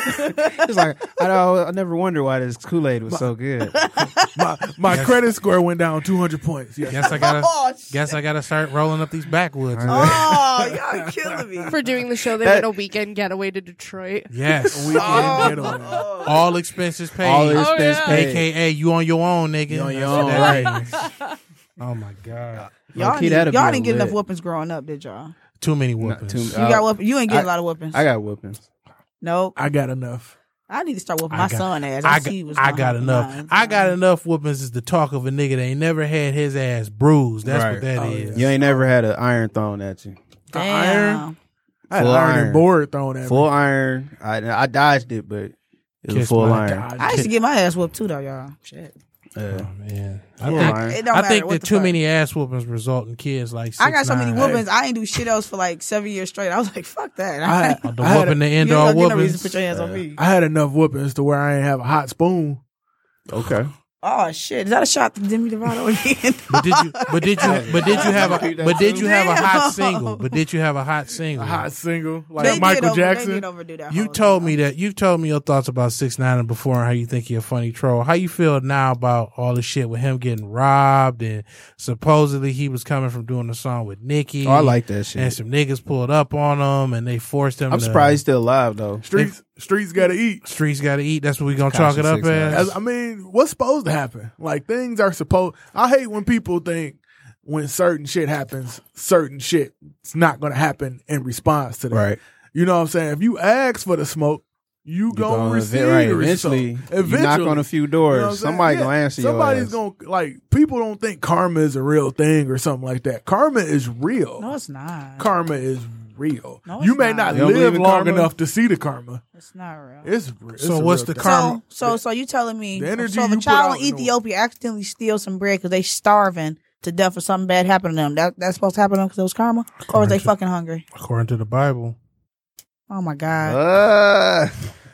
It's like I don't, I never wonder why this Kool Aid was so good. my my credit score went down two hundred points. Yes. Guess I gotta. Oh, shit. Guess I gotta start rolling up these backwoods. Oh, y'all killing me. For doing the show, they That- went a weekend getaway to Detroit. Yes. Weekend Oh. getaway. All expenses paid. All Oh, expense yeah. paid. A K A you on your own, nigga. You on your That's own, what that right. means. Oh my god. Y'all, Low-key, need, that'd y'all be didn't get lit. enough whoopings growing up, did y'all? Too many Not whoopings. too- You uh, got whoop- You ain't getting I- a lot of whoopings. I got whoopings. Nope. I got enough. I need to start whooping I my got- son ass. I see got, what's I gonna got happen enough. mine. I got enough whoopings is the talk of a nigga that ain't never had his ass bruised. That's Right. what that Oh, is. You ain't never had an iron thrown at you. Damn. iron? I had Full iron, iron. and board thrown at Full me. iron. I I dodged it, but it was Kiss full my iron. God. I used to get my ass whooped too, though, y'all. Shit. Yeah. Oh, man. I Full think, iron. It don't I matter think what that the too fuck. many ass whoopings result in kids like six, I got so many nine. whoopings. I ain't do shit else for like seven years straight. I was like, fuck that. I had, Oh, the I had, whooping, the you ain't indoor gonna get no reason whoopings. to put your hands on me. I had enough whoopings to where I ain't have a hot spoon. Okay. Oh shit! Is that a shot to Demi Lovato again? But did you? But did you? But did you have a? But did you have a hot Damn. single? But did you have a hot single? A hot single like They did Michael over- They Jackson. did overdo that. You whole told thing. me that you told me your thoughts about six nine and before and how you think he a funny troll. How you feel now about all the shit with him getting robbed and supposedly he was coming from doing the song with Nicki. Oh, I like that and shit. some niggas pulled up on him and they forced him. I'm to, surprised he's still alive though. Streets, streets got to eat. Streets got to eat. That's what we gonna chalk it Gosh, up six nine. as. As, I mean, what's supposed to happen? Like things are supposed. I hate when people think when certain shit happens, certain shit is not going to happen in response to that. Right. You know what I'm saying? If you ask for the smoke, you You gonna gonna receive right. the Eventually, result. you knock on a few You know what I'm doors. saying? Somebody Yeah, gonna answer Somebody's your ass. gonna like. People don't think karma is a real thing or something like that. Karma is real. No, it's not. Karma is real. No, it's you may not. not You don't live believe in long karma? enough to see the karma. It's not real. It's, re- it's So a what's real the thing. karma? So, so, so you telling me? The energy so if you a put child out in in the- Ethiopia accidentally steals some bread because they starving to death or something bad happened to them, that that's supposed to happen to them because it was karma, or was they According to- fucking hungry? According to the Bible. Oh my god! Uh,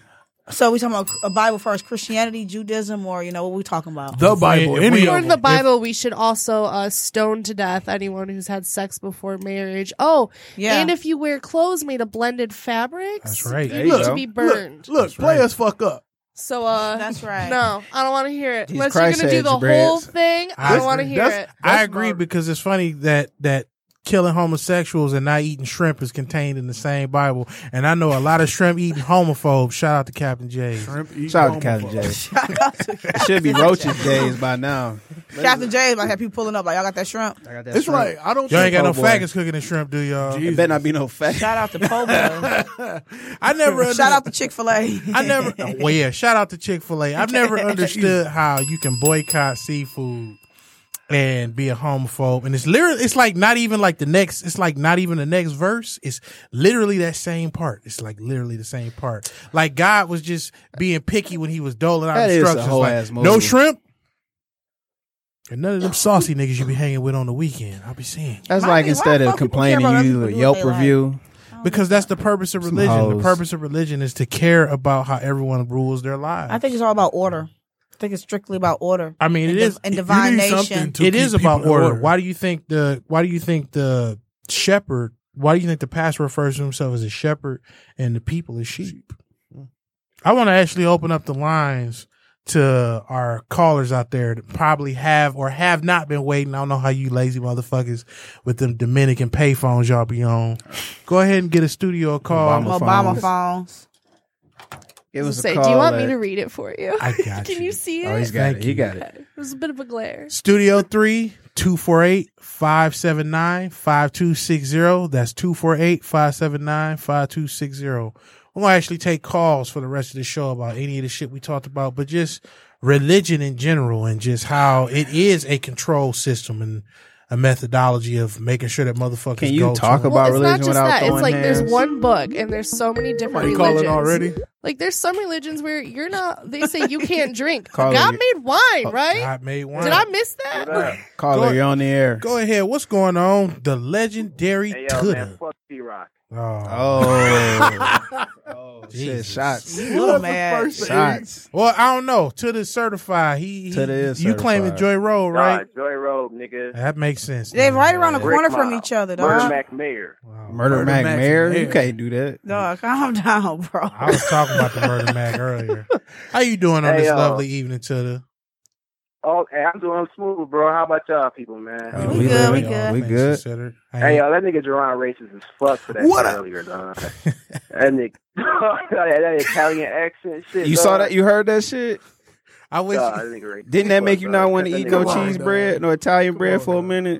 So we talking about a Bible first, Christianity, Judaism, or you know what we talking about? The Bible. if Any we- of For them. the Bible, we should also uh, stone to death anyone who's had sex before marriage. Oh, Yeah. and if you wear clothes made of blended fabrics, That's right. you There you need go. to be burned. Look, That's play right. us fuck up. So, uh, That's right. No, I don't want to hear it. Jesus Unless Christ you're gonna do said, the Jabrez. whole thing, I don't want to hear That's- it. I That's agree murder. because it's funny that that killing homosexuals and not eating shrimp is contained in the same Bible. And I know a lot of shrimp eating homophobes. Shout out to Captain J. Shrimp eat Shout out to Captain homophobe. J. Shout out to It should be Roach's days by now. Captain James might have people pulling up like, y'all got that shrimp? I got that It's shrimp. right. I don't Y'all ain't think got no Oh, boy. faggots cooking the shrimp, do y'all? It better not be no fact. Shout out to Po Boy. I never. Shout out to Chick-fil-A. I never. Well, yeah. Shout out to Chick-fil-A. I've never understood how you can boycott seafood and be a homophobe. And it's literally, it's like not even like the next, it's like not even the next verse. It's literally that same part. It's like literally the same part. Like God was just being picky when he was doling out That is a instructions. whole Like, ass no Muslim. shrimp. And none of them saucy niggas you be hanging with on the weekend. I'll be seeing. That's Why- like why instead fuck of people care complaining, about you other do a people Yelp what they like? review. Because that's the purpose of Some religion. The hoes. purpose of religion is to care about how everyone rules their lives. I think it's all about order. I think it's strictly about order. I mean, and it div- is- and You divine need something nation. to It keep is about people in order. Why do you think the Why do you think the shepherd? Why do you think the pastor refers to himself as a shepherd and the people as sheep? I want to actually open up the lines to our callers out there that probably have or have not been waiting. I don't know how you lazy motherfuckers with them Dominican payphones y'all be on. Go ahead and get a studio call. Obama Obama phones. phones. It was Say, a do you want call me at- to read it for you? I got Can you. you see it? Oh, he's got Thank it. He you. got it. Okay. It was a bit of a glare. Studio three, two four eight, five seven nine, five two six zero. That's two four eight, five seven nine, five two six zero. We're going to actually take calls for the rest of the show about any of the shit we talked about, but just religion in general and just how it is a control system and a methodology of making sure that motherfuckers Can you go talk to. about Well, it's religion not just without that. It's throwing like hands? there's one book and there's so many different Somebody calling religions. already? Like there's some religions where you're not. They say you can't drink. Caller, God you- made wine, right? God made one. Did I miss that? Caller, Go- you're on the air. Go ahead. What's going on? The legendary Hey, yo, man, Tudor. fuck T-Rock. Oh, Oh. oh, shit. Jesus. Shots. You little mad. First thing. Shots. well, I don't know. Tudor certified. He, he Tudor is you claiming certified. Joy Road, right? God, Joy Road, nigga. That makes sense. They right around the Yeah. corner Rick from Miles. each other, Murder dog. Mac Mayor. Wow. Murder, Murder Mac Mac Mayor? Mayor. You can't do that. Dog, calm down, bro. I was talking about the Murder Mac earlier. How you doing on Hey, this yo. lovely evening, Tudor? Oh, hey, I'm doing smooth, bro. How about y'all people, man? Uh, We good, we living. good. We Things good. considered. I Hey, ain't- yo, that nigga Jerron racist as fuck for that What shit a- earlier, dog. that nigga, that Italian accent shit. You dog. saw that? You heard that shit? I wish. Dog, that nigga racist Didn't as that make fuck, you dog. not want to That eat nigga no Come on, cheese dog. bread, no Italian Come bread on, for a dog. minute?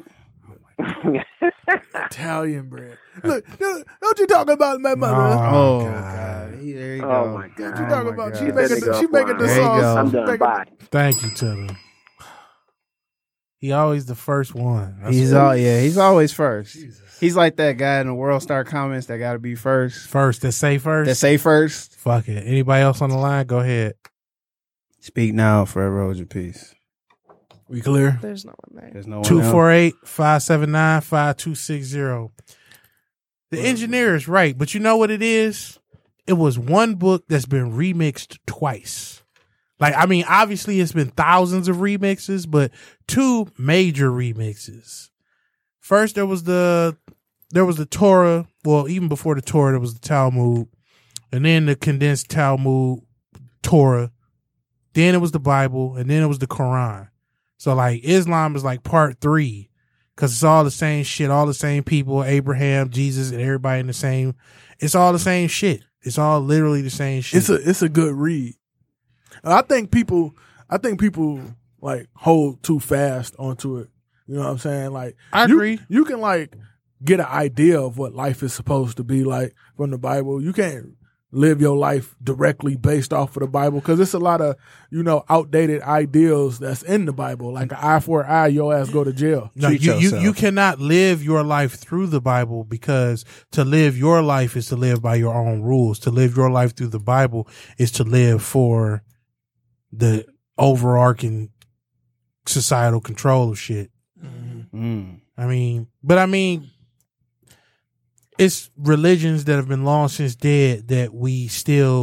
Italian bread. Look, don't don't you talk about my mother? Oh, Oh, God. God. There you go. Oh my What you god. talking my about? God. She Get making that the, nigga she off making line. the There you sauce. go. I'm She done. making- Bye. Thank you, Tudor. He always the first one. That's He's what- all yeah. He's always first. He's like that guy in the World Star comments that got to be first. first. That say first. That say first. Fuck it. Anybody else on the line? Go ahead. Speak now, forever hold your peace. We clear? There's no one there. There's no one Two else. four eight five seven nine five two six zero. The engineer is right, but you know what it is? It was one book that's been remixed twice. Like, I mean, obviously it's been thousands of remixes, but two major remixes. First, there was the there was the Torah. Well, even before the Torah, there was the Talmud, and then the condensed Talmud, Torah. Then it was the Bible, and then it was the Quran. So like Islam is like part three, because it's all the same shit, all the same people, Abraham, Jesus, and everybody in the same. It's all the same shit. It's all literally the same shit. It's a it's a good read. I think people I think people like hold too fast onto it. You know what I'm saying? Like I you- agree. You can like get an idea of what life is supposed to be like from the Bible. You can't live your life directly based off of the Bible because it's a lot of, you know, outdated ideals that's in the Bible. Like an eye for an eye, your ass go to jail. No, Treat you, you yourself. you cannot live your life through the Bible, because to live your life is to live by your own rules. To live your life through the Bible is to live for the overarching societal control of shit. Mm. I mean, but I mean, it's religions that have been long since dead that we still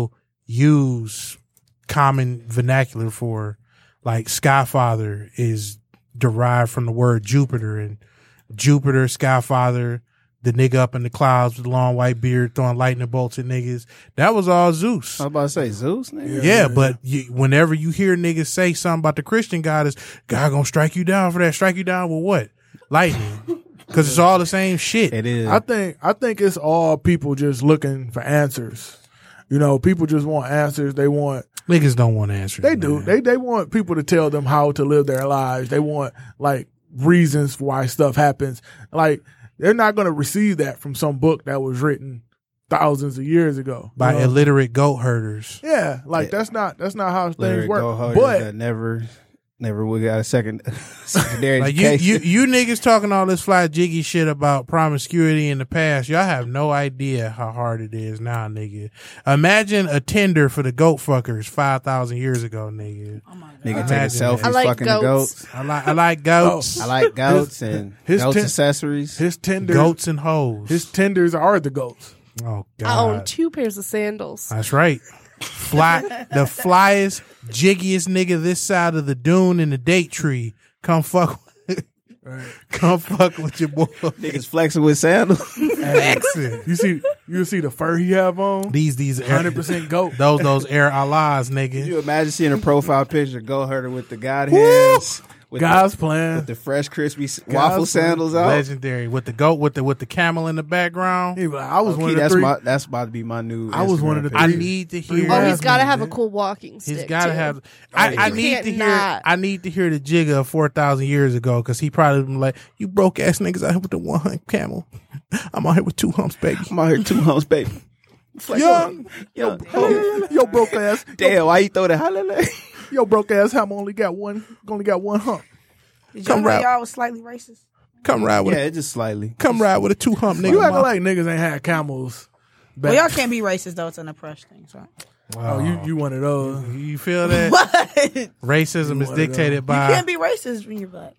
use common vernacular for, like, Skyfather is derived from the word Jupiter, and Jupiter, Skyfather, the nigga up in the clouds with the long white beard throwing lightning bolts at niggas. That was all Zeus. I was about to say Zeus, nigga. Yeah, yeah, but you, whenever you hear niggas say something about the Christian God, is God gonna strike you down for that? Strike you down with what? Lightning. Because it's all the same shit. It is. I think I think it's all people just looking for answers. You know, people just want answers. They want Niggas don't want answers. They do. man. They they want people to tell them how to live their lives. They want like reasons why stuff happens. Like they're not going to receive that from some book that was written thousands of years ago By you know? illiterate goat herders. Yeah, like Yeah. that's not that's not how Larry things work. Goldhart But that never, never would get a second secondary Like you, education. you, you niggas talking all this fly jiggy shit about promiscuity in the past. Y'all have no idea how hard it is now, nigga. Imagine a Tinder for the goat fuckers five thousand years ago, nigga. Oh my God. Nigga Imagine taking selfies, that. I like fucking goats. the goats. I like, I like goats, I like goats and his goats ten- accessories. his tenders, goats and hoes. his tenders are the goats. oh I own god, two pairs of sandals. that's right. Fly, the flyest, jiggiest nigga this side of the dune in the date tree. Come fuck, with, come fuck with your boy. Niggas flexing with sandals. Accent. You see, you see the fur he have on. These these Hundred percent goat. Those those air Allahs, Can nigga. you imagine seeing a profile picture of Goat Herder with the God hands, with Guys the, playing. with the fresh crispy s- waffle Guys, sandals out? Legendary with the goat with the with the camel in the background. He be like, I was Okay, one of the that's three. my that's about to be my new. I was one Instagram of the page. I three- need to three hear. Oh, last he's got to name, have a dude. cool walking stick. He's got to too. have. I, You I need can't to hear. not. I need to hear the jigger of four thousand years ago because he probably been like, "You broke ass niggas out here with the one hump camel. I'm out here with two humps, baby." I'm out here two humps, baby. Flex Young, on. Young. yo broke ass, Damn, why you throw that hallelujah? yo broke ass ham only got one, only got one hump. Did Come y'all know rap. y'all was slightly racist? Come ride with. Yeah, A, just slightly. come ride with a two hump nigga. You acting mom. like niggas ain't had camels. Back. Well, y'all can't be racist though. It's an oppression thing. So. Oh, you you one of those. You feel that? What? you Racism is dictated by. can't be racist when you're black.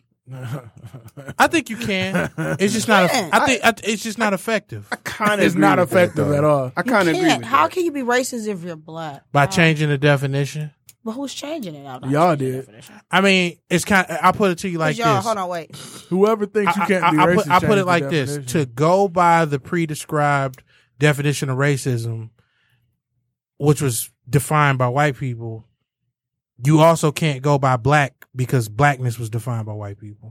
I think you can. It's just not. can. I think I, it's just not effective Kind It's not effective at all. I kind of You agree can't. with How that. can you be racist if you're black? by How? changing the definition. But who's changing it now? Not Y'all changing the did. definition. I mean, it's kind. I put it to you like y'all, this. hold on, wait. Whoever thinks you I, can't I- be I racist, put, I put change it the like this: definition. to go by the pre-described definition of racism, which was defined by white people, you also can't go by black because blackness was defined by white people.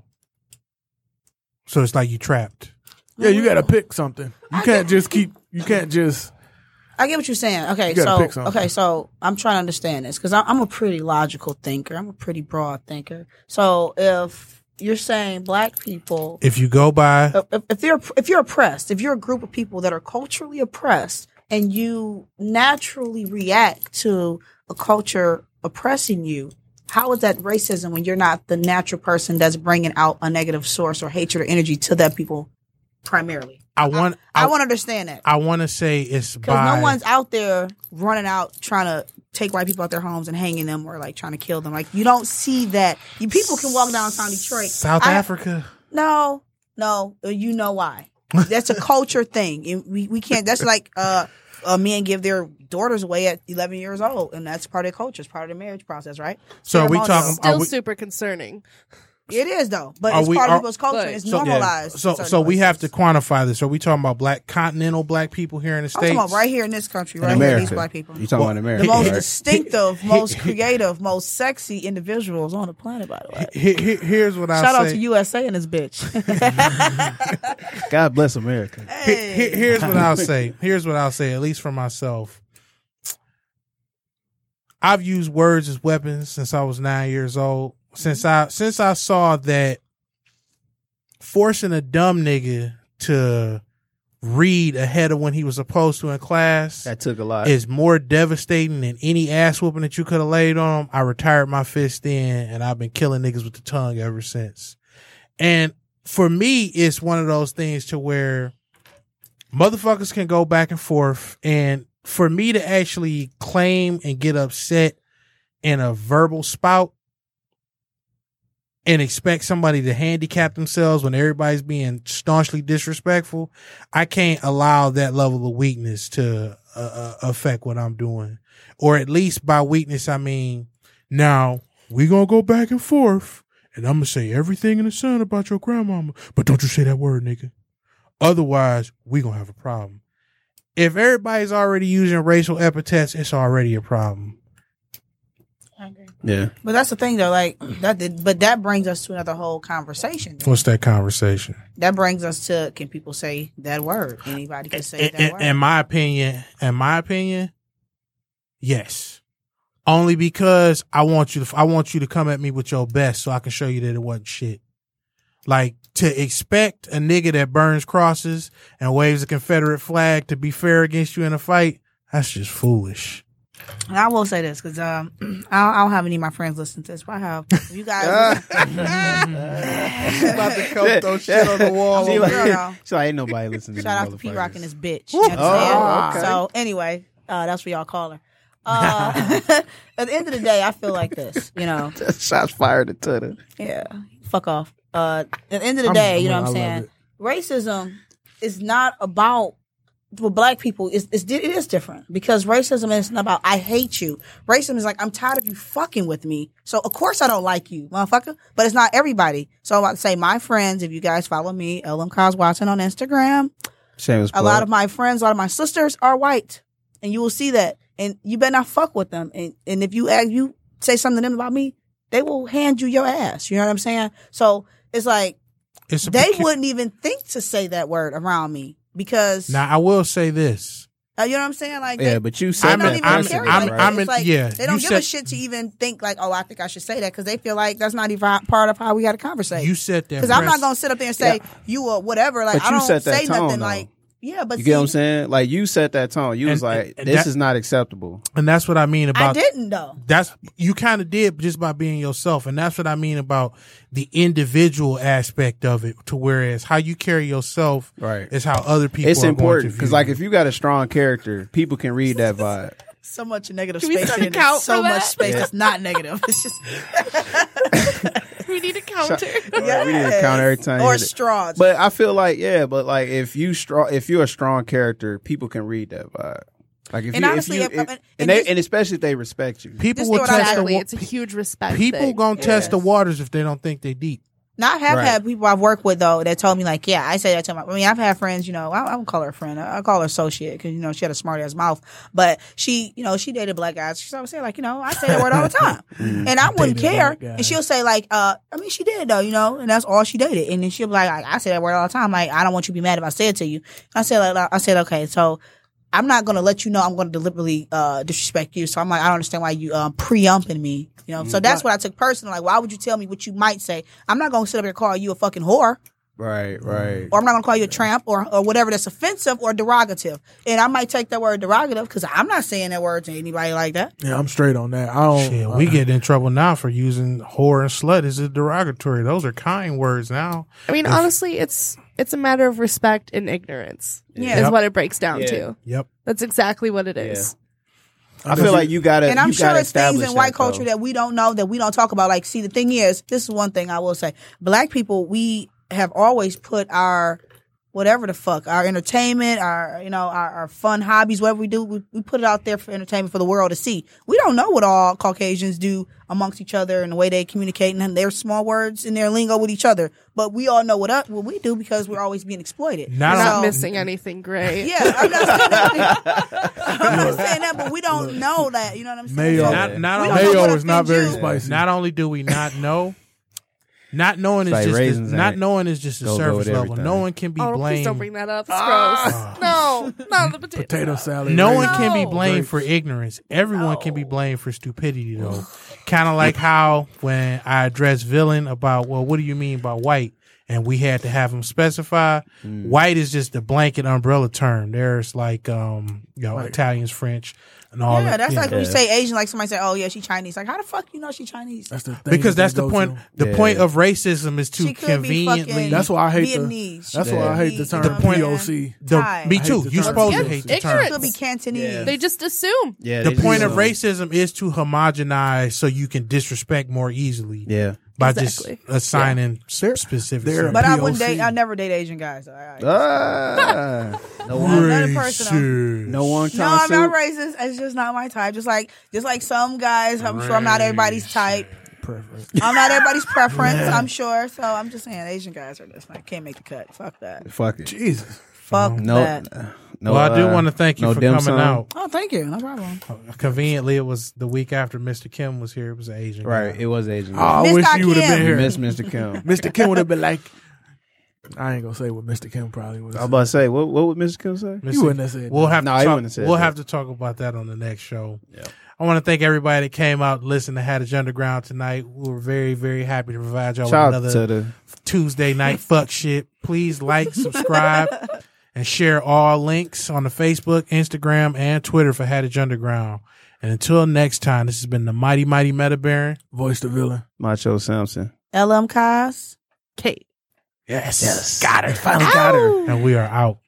So it's like you trapped. Yeah, you got to pick something. You can't just keep. You can't just. I get what you're saying. Okay, You gotta pick so something. okay, so I'm trying to understand this because I'm a pretty logical thinker. I'm a pretty broad thinker. So if you're saying black people, If you go by, if, if you're if you're oppressed, if you're a group of people that are culturally oppressed, and you naturally react to a culture oppressing you, how is that racism when you're not the natural person that's bringing out a negative source or hatred or energy to that people primarily? I want. I, I, want to understand that. I want to say it's Because by. no one's out there running out trying to take white people out their homes and hanging them or like trying to kill them. Like you don't see that. You people can walk downtown Detroit. South I- Africa. No, no, uh, you know why? That's a culture thing. And we we can't. That's like uh, uh, men give their daughters away at eleven years old, and that's part of their culture. It's part of the marriage process, right? So are we Ceremonial. talking? Are Still we, super concerning. It is though, but Are it's we- part are- of people's culture. But- and it's So- yeah. normalized. So in certain so we have to places. quantify this. Are we talking about black continental black people here in the I'm states? talking about right here in this country, In right here, these America. black people. You talking Well, about The America? most right? distinctive, most creative, most sexy individuals on the planet, by the way. Here- here- here's what I Shout out say. to U S A and this bitch. God bless America. Here- here- here's what I'll say. Here's what I'll say, at least for myself. I've used words as weapons since I was nine years old. Since I since I saw that forcing a dumb nigga to read ahead of when he was supposed to in class That took a lot. is more devastating than any ass whooping that you could have laid on him. I retired my fist then, and I've been killing niggas with the tongue ever since. And for me, it's one of those things to where motherfuckers can go back and forth, and for me to actually claim and get upset in a verbal spout and expect somebody to handicap themselves when everybody's being staunchly disrespectful, I can't allow that level of weakness to uh, uh, affect what I'm doing, or at least by weakness I mean now we gonna go back and forth, and I'm gonna say everything in the sun about your grandmama, but don't you say that word, nigga. Otherwise, we gonna have a problem. If everybody's already using racial epithets, it's already a problem. I agree. Yeah. But that's the thing, though. Like that, did, but that brings us to another whole conversation. then. What's that conversation? That brings us to: can people say that word? Anybody can say that in, word. in my opinion, in my opinion, yes. Only because I want you to, I want you to come at me with your best, so I can show you that it wasn't shit. Like to expect a nigga that burns crosses and waves a Confederate flag to be fair against you in a fight, that's just foolish. And I will say this because um, I, don't, I don't have any of my friends listen to this. But I have you guys. About to come throw shit on the wall. She Oh, like, girl. she like, ain't nobody listening to Shout out these to P Rock and motherfuckers. this bitch. You know what I'm saying? Oh, okay. So anyway, uh, that's what y'all call her. Uh, at the end of the day, I feel like this. You know, Shots fired at Twitter. yeah, fuck off. Uh, at the end of the I'm- day, you know I'm- what I'm I love saying? Racism is not about with black people. It's, it's it is different because racism is not about I hate you. Racism is like I'm tired of you fucking with me. So of course I don't like you, motherfucker. But it's not everybody. So I'm about to say my friends. If you guys follow me, L M Cos Watson on Instagram. Shameless A lot of my friends, a lot of my sisters are white, and you will see that. And you better not fuck with them. And and if you ask, you say something to them about me, they will hand you your ass. You know what I'm saying? So it's like It's a they pecu- wouldn't even think to say that word around me because Now I will say this. uh, you know what I'm saying? Like Yeah, they, but you they said I'm don't in- even I'm- carry I'm- like I'm that. in- It's like yeah, they don't you give a said- shit to even think like, oh, I think I should say that because they feel like that's not even part of how we had a conversation. You said that Because I'm not press- gonna sit up there and say you or whatever. Like But I you don't set that say tone, nothing though. like yeah, but You see, get what I'm saying? Like you set that tone. You was And- like, and- and this that- is not acceptable. And that's what I mean I about didn't though. that's you kind of did just by being yourself, and that's what I mean about the individual aspect of it. To whereas how you carry yourself Right. is how other people. It's are important because because, like, if you got a strong character, people can read that vibe. So much negative Can we space start in a it. count So for much that? space Yeah. that's not negative. It's just We need a counter. Right, we need to count every time you or hit it. straws. But I feel like, yeah, but like if you strong, if you're a strong character, people can read that vibe. Like if And you, honestly, if you, if- if- and and, they, this- and especially if they respect you. people This will is what I- test the Exactly. wa- It's a huge respect people thing. gonna test the Yes. waters if they don't think they deep. Now, I have Right. had people I've worked with though that told me like, yeah, I say that to my. I mean, I've had friends, you know, I, I don't call her a friend, I, I call her associate because you know she had a smart ass mouth, but she, you know, she dated black guys. She always say like, you know, I say that word all the time, and I wouldn't Dated care. black guys. And she'll say like, uh, I mean, she did though, you know, and that's all she dated. And then she'll be like, I, I say that word all the time. Like, I don't want you to be mad if I say it to you. I said like, I said okay, so. I'm not going to let you know I'm going to deliberately uh, disrespect you. So I'm like, I don't understand why you um, pre-umping me. You know, so that's what I took personal. Like, why would you tell me what you might say? I'm not going to sit up here and call you a fucking whore, Right, right. or I'm not going to call you a tramp, or or whatever that's offensive or derogative. And I might take that word derogative because I'm not saying that word to anybody like that. Yeah, I'm straight on that. I don't. Shit, uh, we get in trouble now for using whore and slut as a derogatory. Those are kind words now. I mean, honestly, it's it's a matter of respect and ignorance. Yeah. Is Yep. what it breaks down Yeah. to. Yep. That's exactly what it is. I feel like you gotta. And I'm you sure gotta it's things establish in white that, culture though. that we don't know, that we don't talk about. Like, see, the thing is, this is one thing I will say. Black people, we have always put our, whatever the fuck, our entertainment, our, you know, our, our fun hobbies, whatever we do, we, we put it out there for entertainment for the world to see. We don't know what all Caucasians do amongst each other and the way they communicate and their small words and their lingo with each other. But we all know what, uh, what we do because we're always being exploited. Not You're not So- missing anything great. Yeah, I'm not saying that. I'm not saying that, but we don't know that. You know what I'm saying? Mayo, So Not- not we only- don't know what mayo is not offends very you. spicy. Not only do we not know, not knowing is Like just raisins the, not ain't knowing is just the go- go surface with level. everything. No one can be Oh, please blamed. don't bring that up. It's gross. No, not the potato. potato salad. No raisin. one can be No. blamed Grapes. for ignorance. Everyone can be blamed for stupidity, though. Kind of like how when I addressed Villain about, well, what do you mean by white? And we had to have him specify. Mm. White is just a blanket umbrella term. There's like, um, you know, Like- Italians, French, and all Yeah, that. that's like when you Yeah. say Asian, like somebody say, "Oh yeah, she Chinese." Like, how the fuck you know she Chinese? That's the thing because that that's they the go point. to. The Yeah. point of racism is to She could be conveniently. fucking That's why I hate the. Vietnamese. She That's could why I hate be, the you term know what I'm P saying? O C. the, Thai. me I too. hate the You term. supposed to It's hate the ignorant. term. She could be Cantonese. Yeah. They just assume. Yeah, The they point just- of racism is to homogenize so you can disrespect more easily. Yeah, by Exactly. just assigning They're- s- specific. they're- sex. But I P O wouldn't C. date. I never date Asian guys. So I, I, Ah, no one, Another person, though. Racist. no one. no, I'm not racist. It's just not my type. Just like, just like some guys, I'm sure I'm not everybody's type. Preference. I'm not everybody's preference. I'm sure. So I'm just saying, Asian guys are just like can't make the cut. Fuck that. Fuck it. Jesus. Fuck No, that. no. Well, I do uh, want to thank you no for dim coming sum. out. Oh, thank you. No problem. Conveniently, it was the week after Mister Kim was here. It was an Asian Right, guy. it was Asian. Oh, I Mister wish you would have Kim. been here. Miss Mister Kim. Mister Kim would have been like, I ain't gonna say what Mister Kim probably was. I was about to say, what what would Mister Kim say? He wouldn't have said We'll that. have No, to he talk, wouldn't have said we'll that. have to talk about that on the next show. I want to thank everybody that came out and listened to Hadage Underground tonight. We were very, very happy to provide y'all Shout with out another to the Tuesday night fuck shit. Please like, subscribe, and share all links on the Facebook, Instagram, and Twitter for Hadage Underground. And until next time, this has been the Mighty Mighty Meta Baron. Voice the villain. Macho Samson. L M Cos. Kate. Yes. Yes. Got it. Finally got her. And we are out.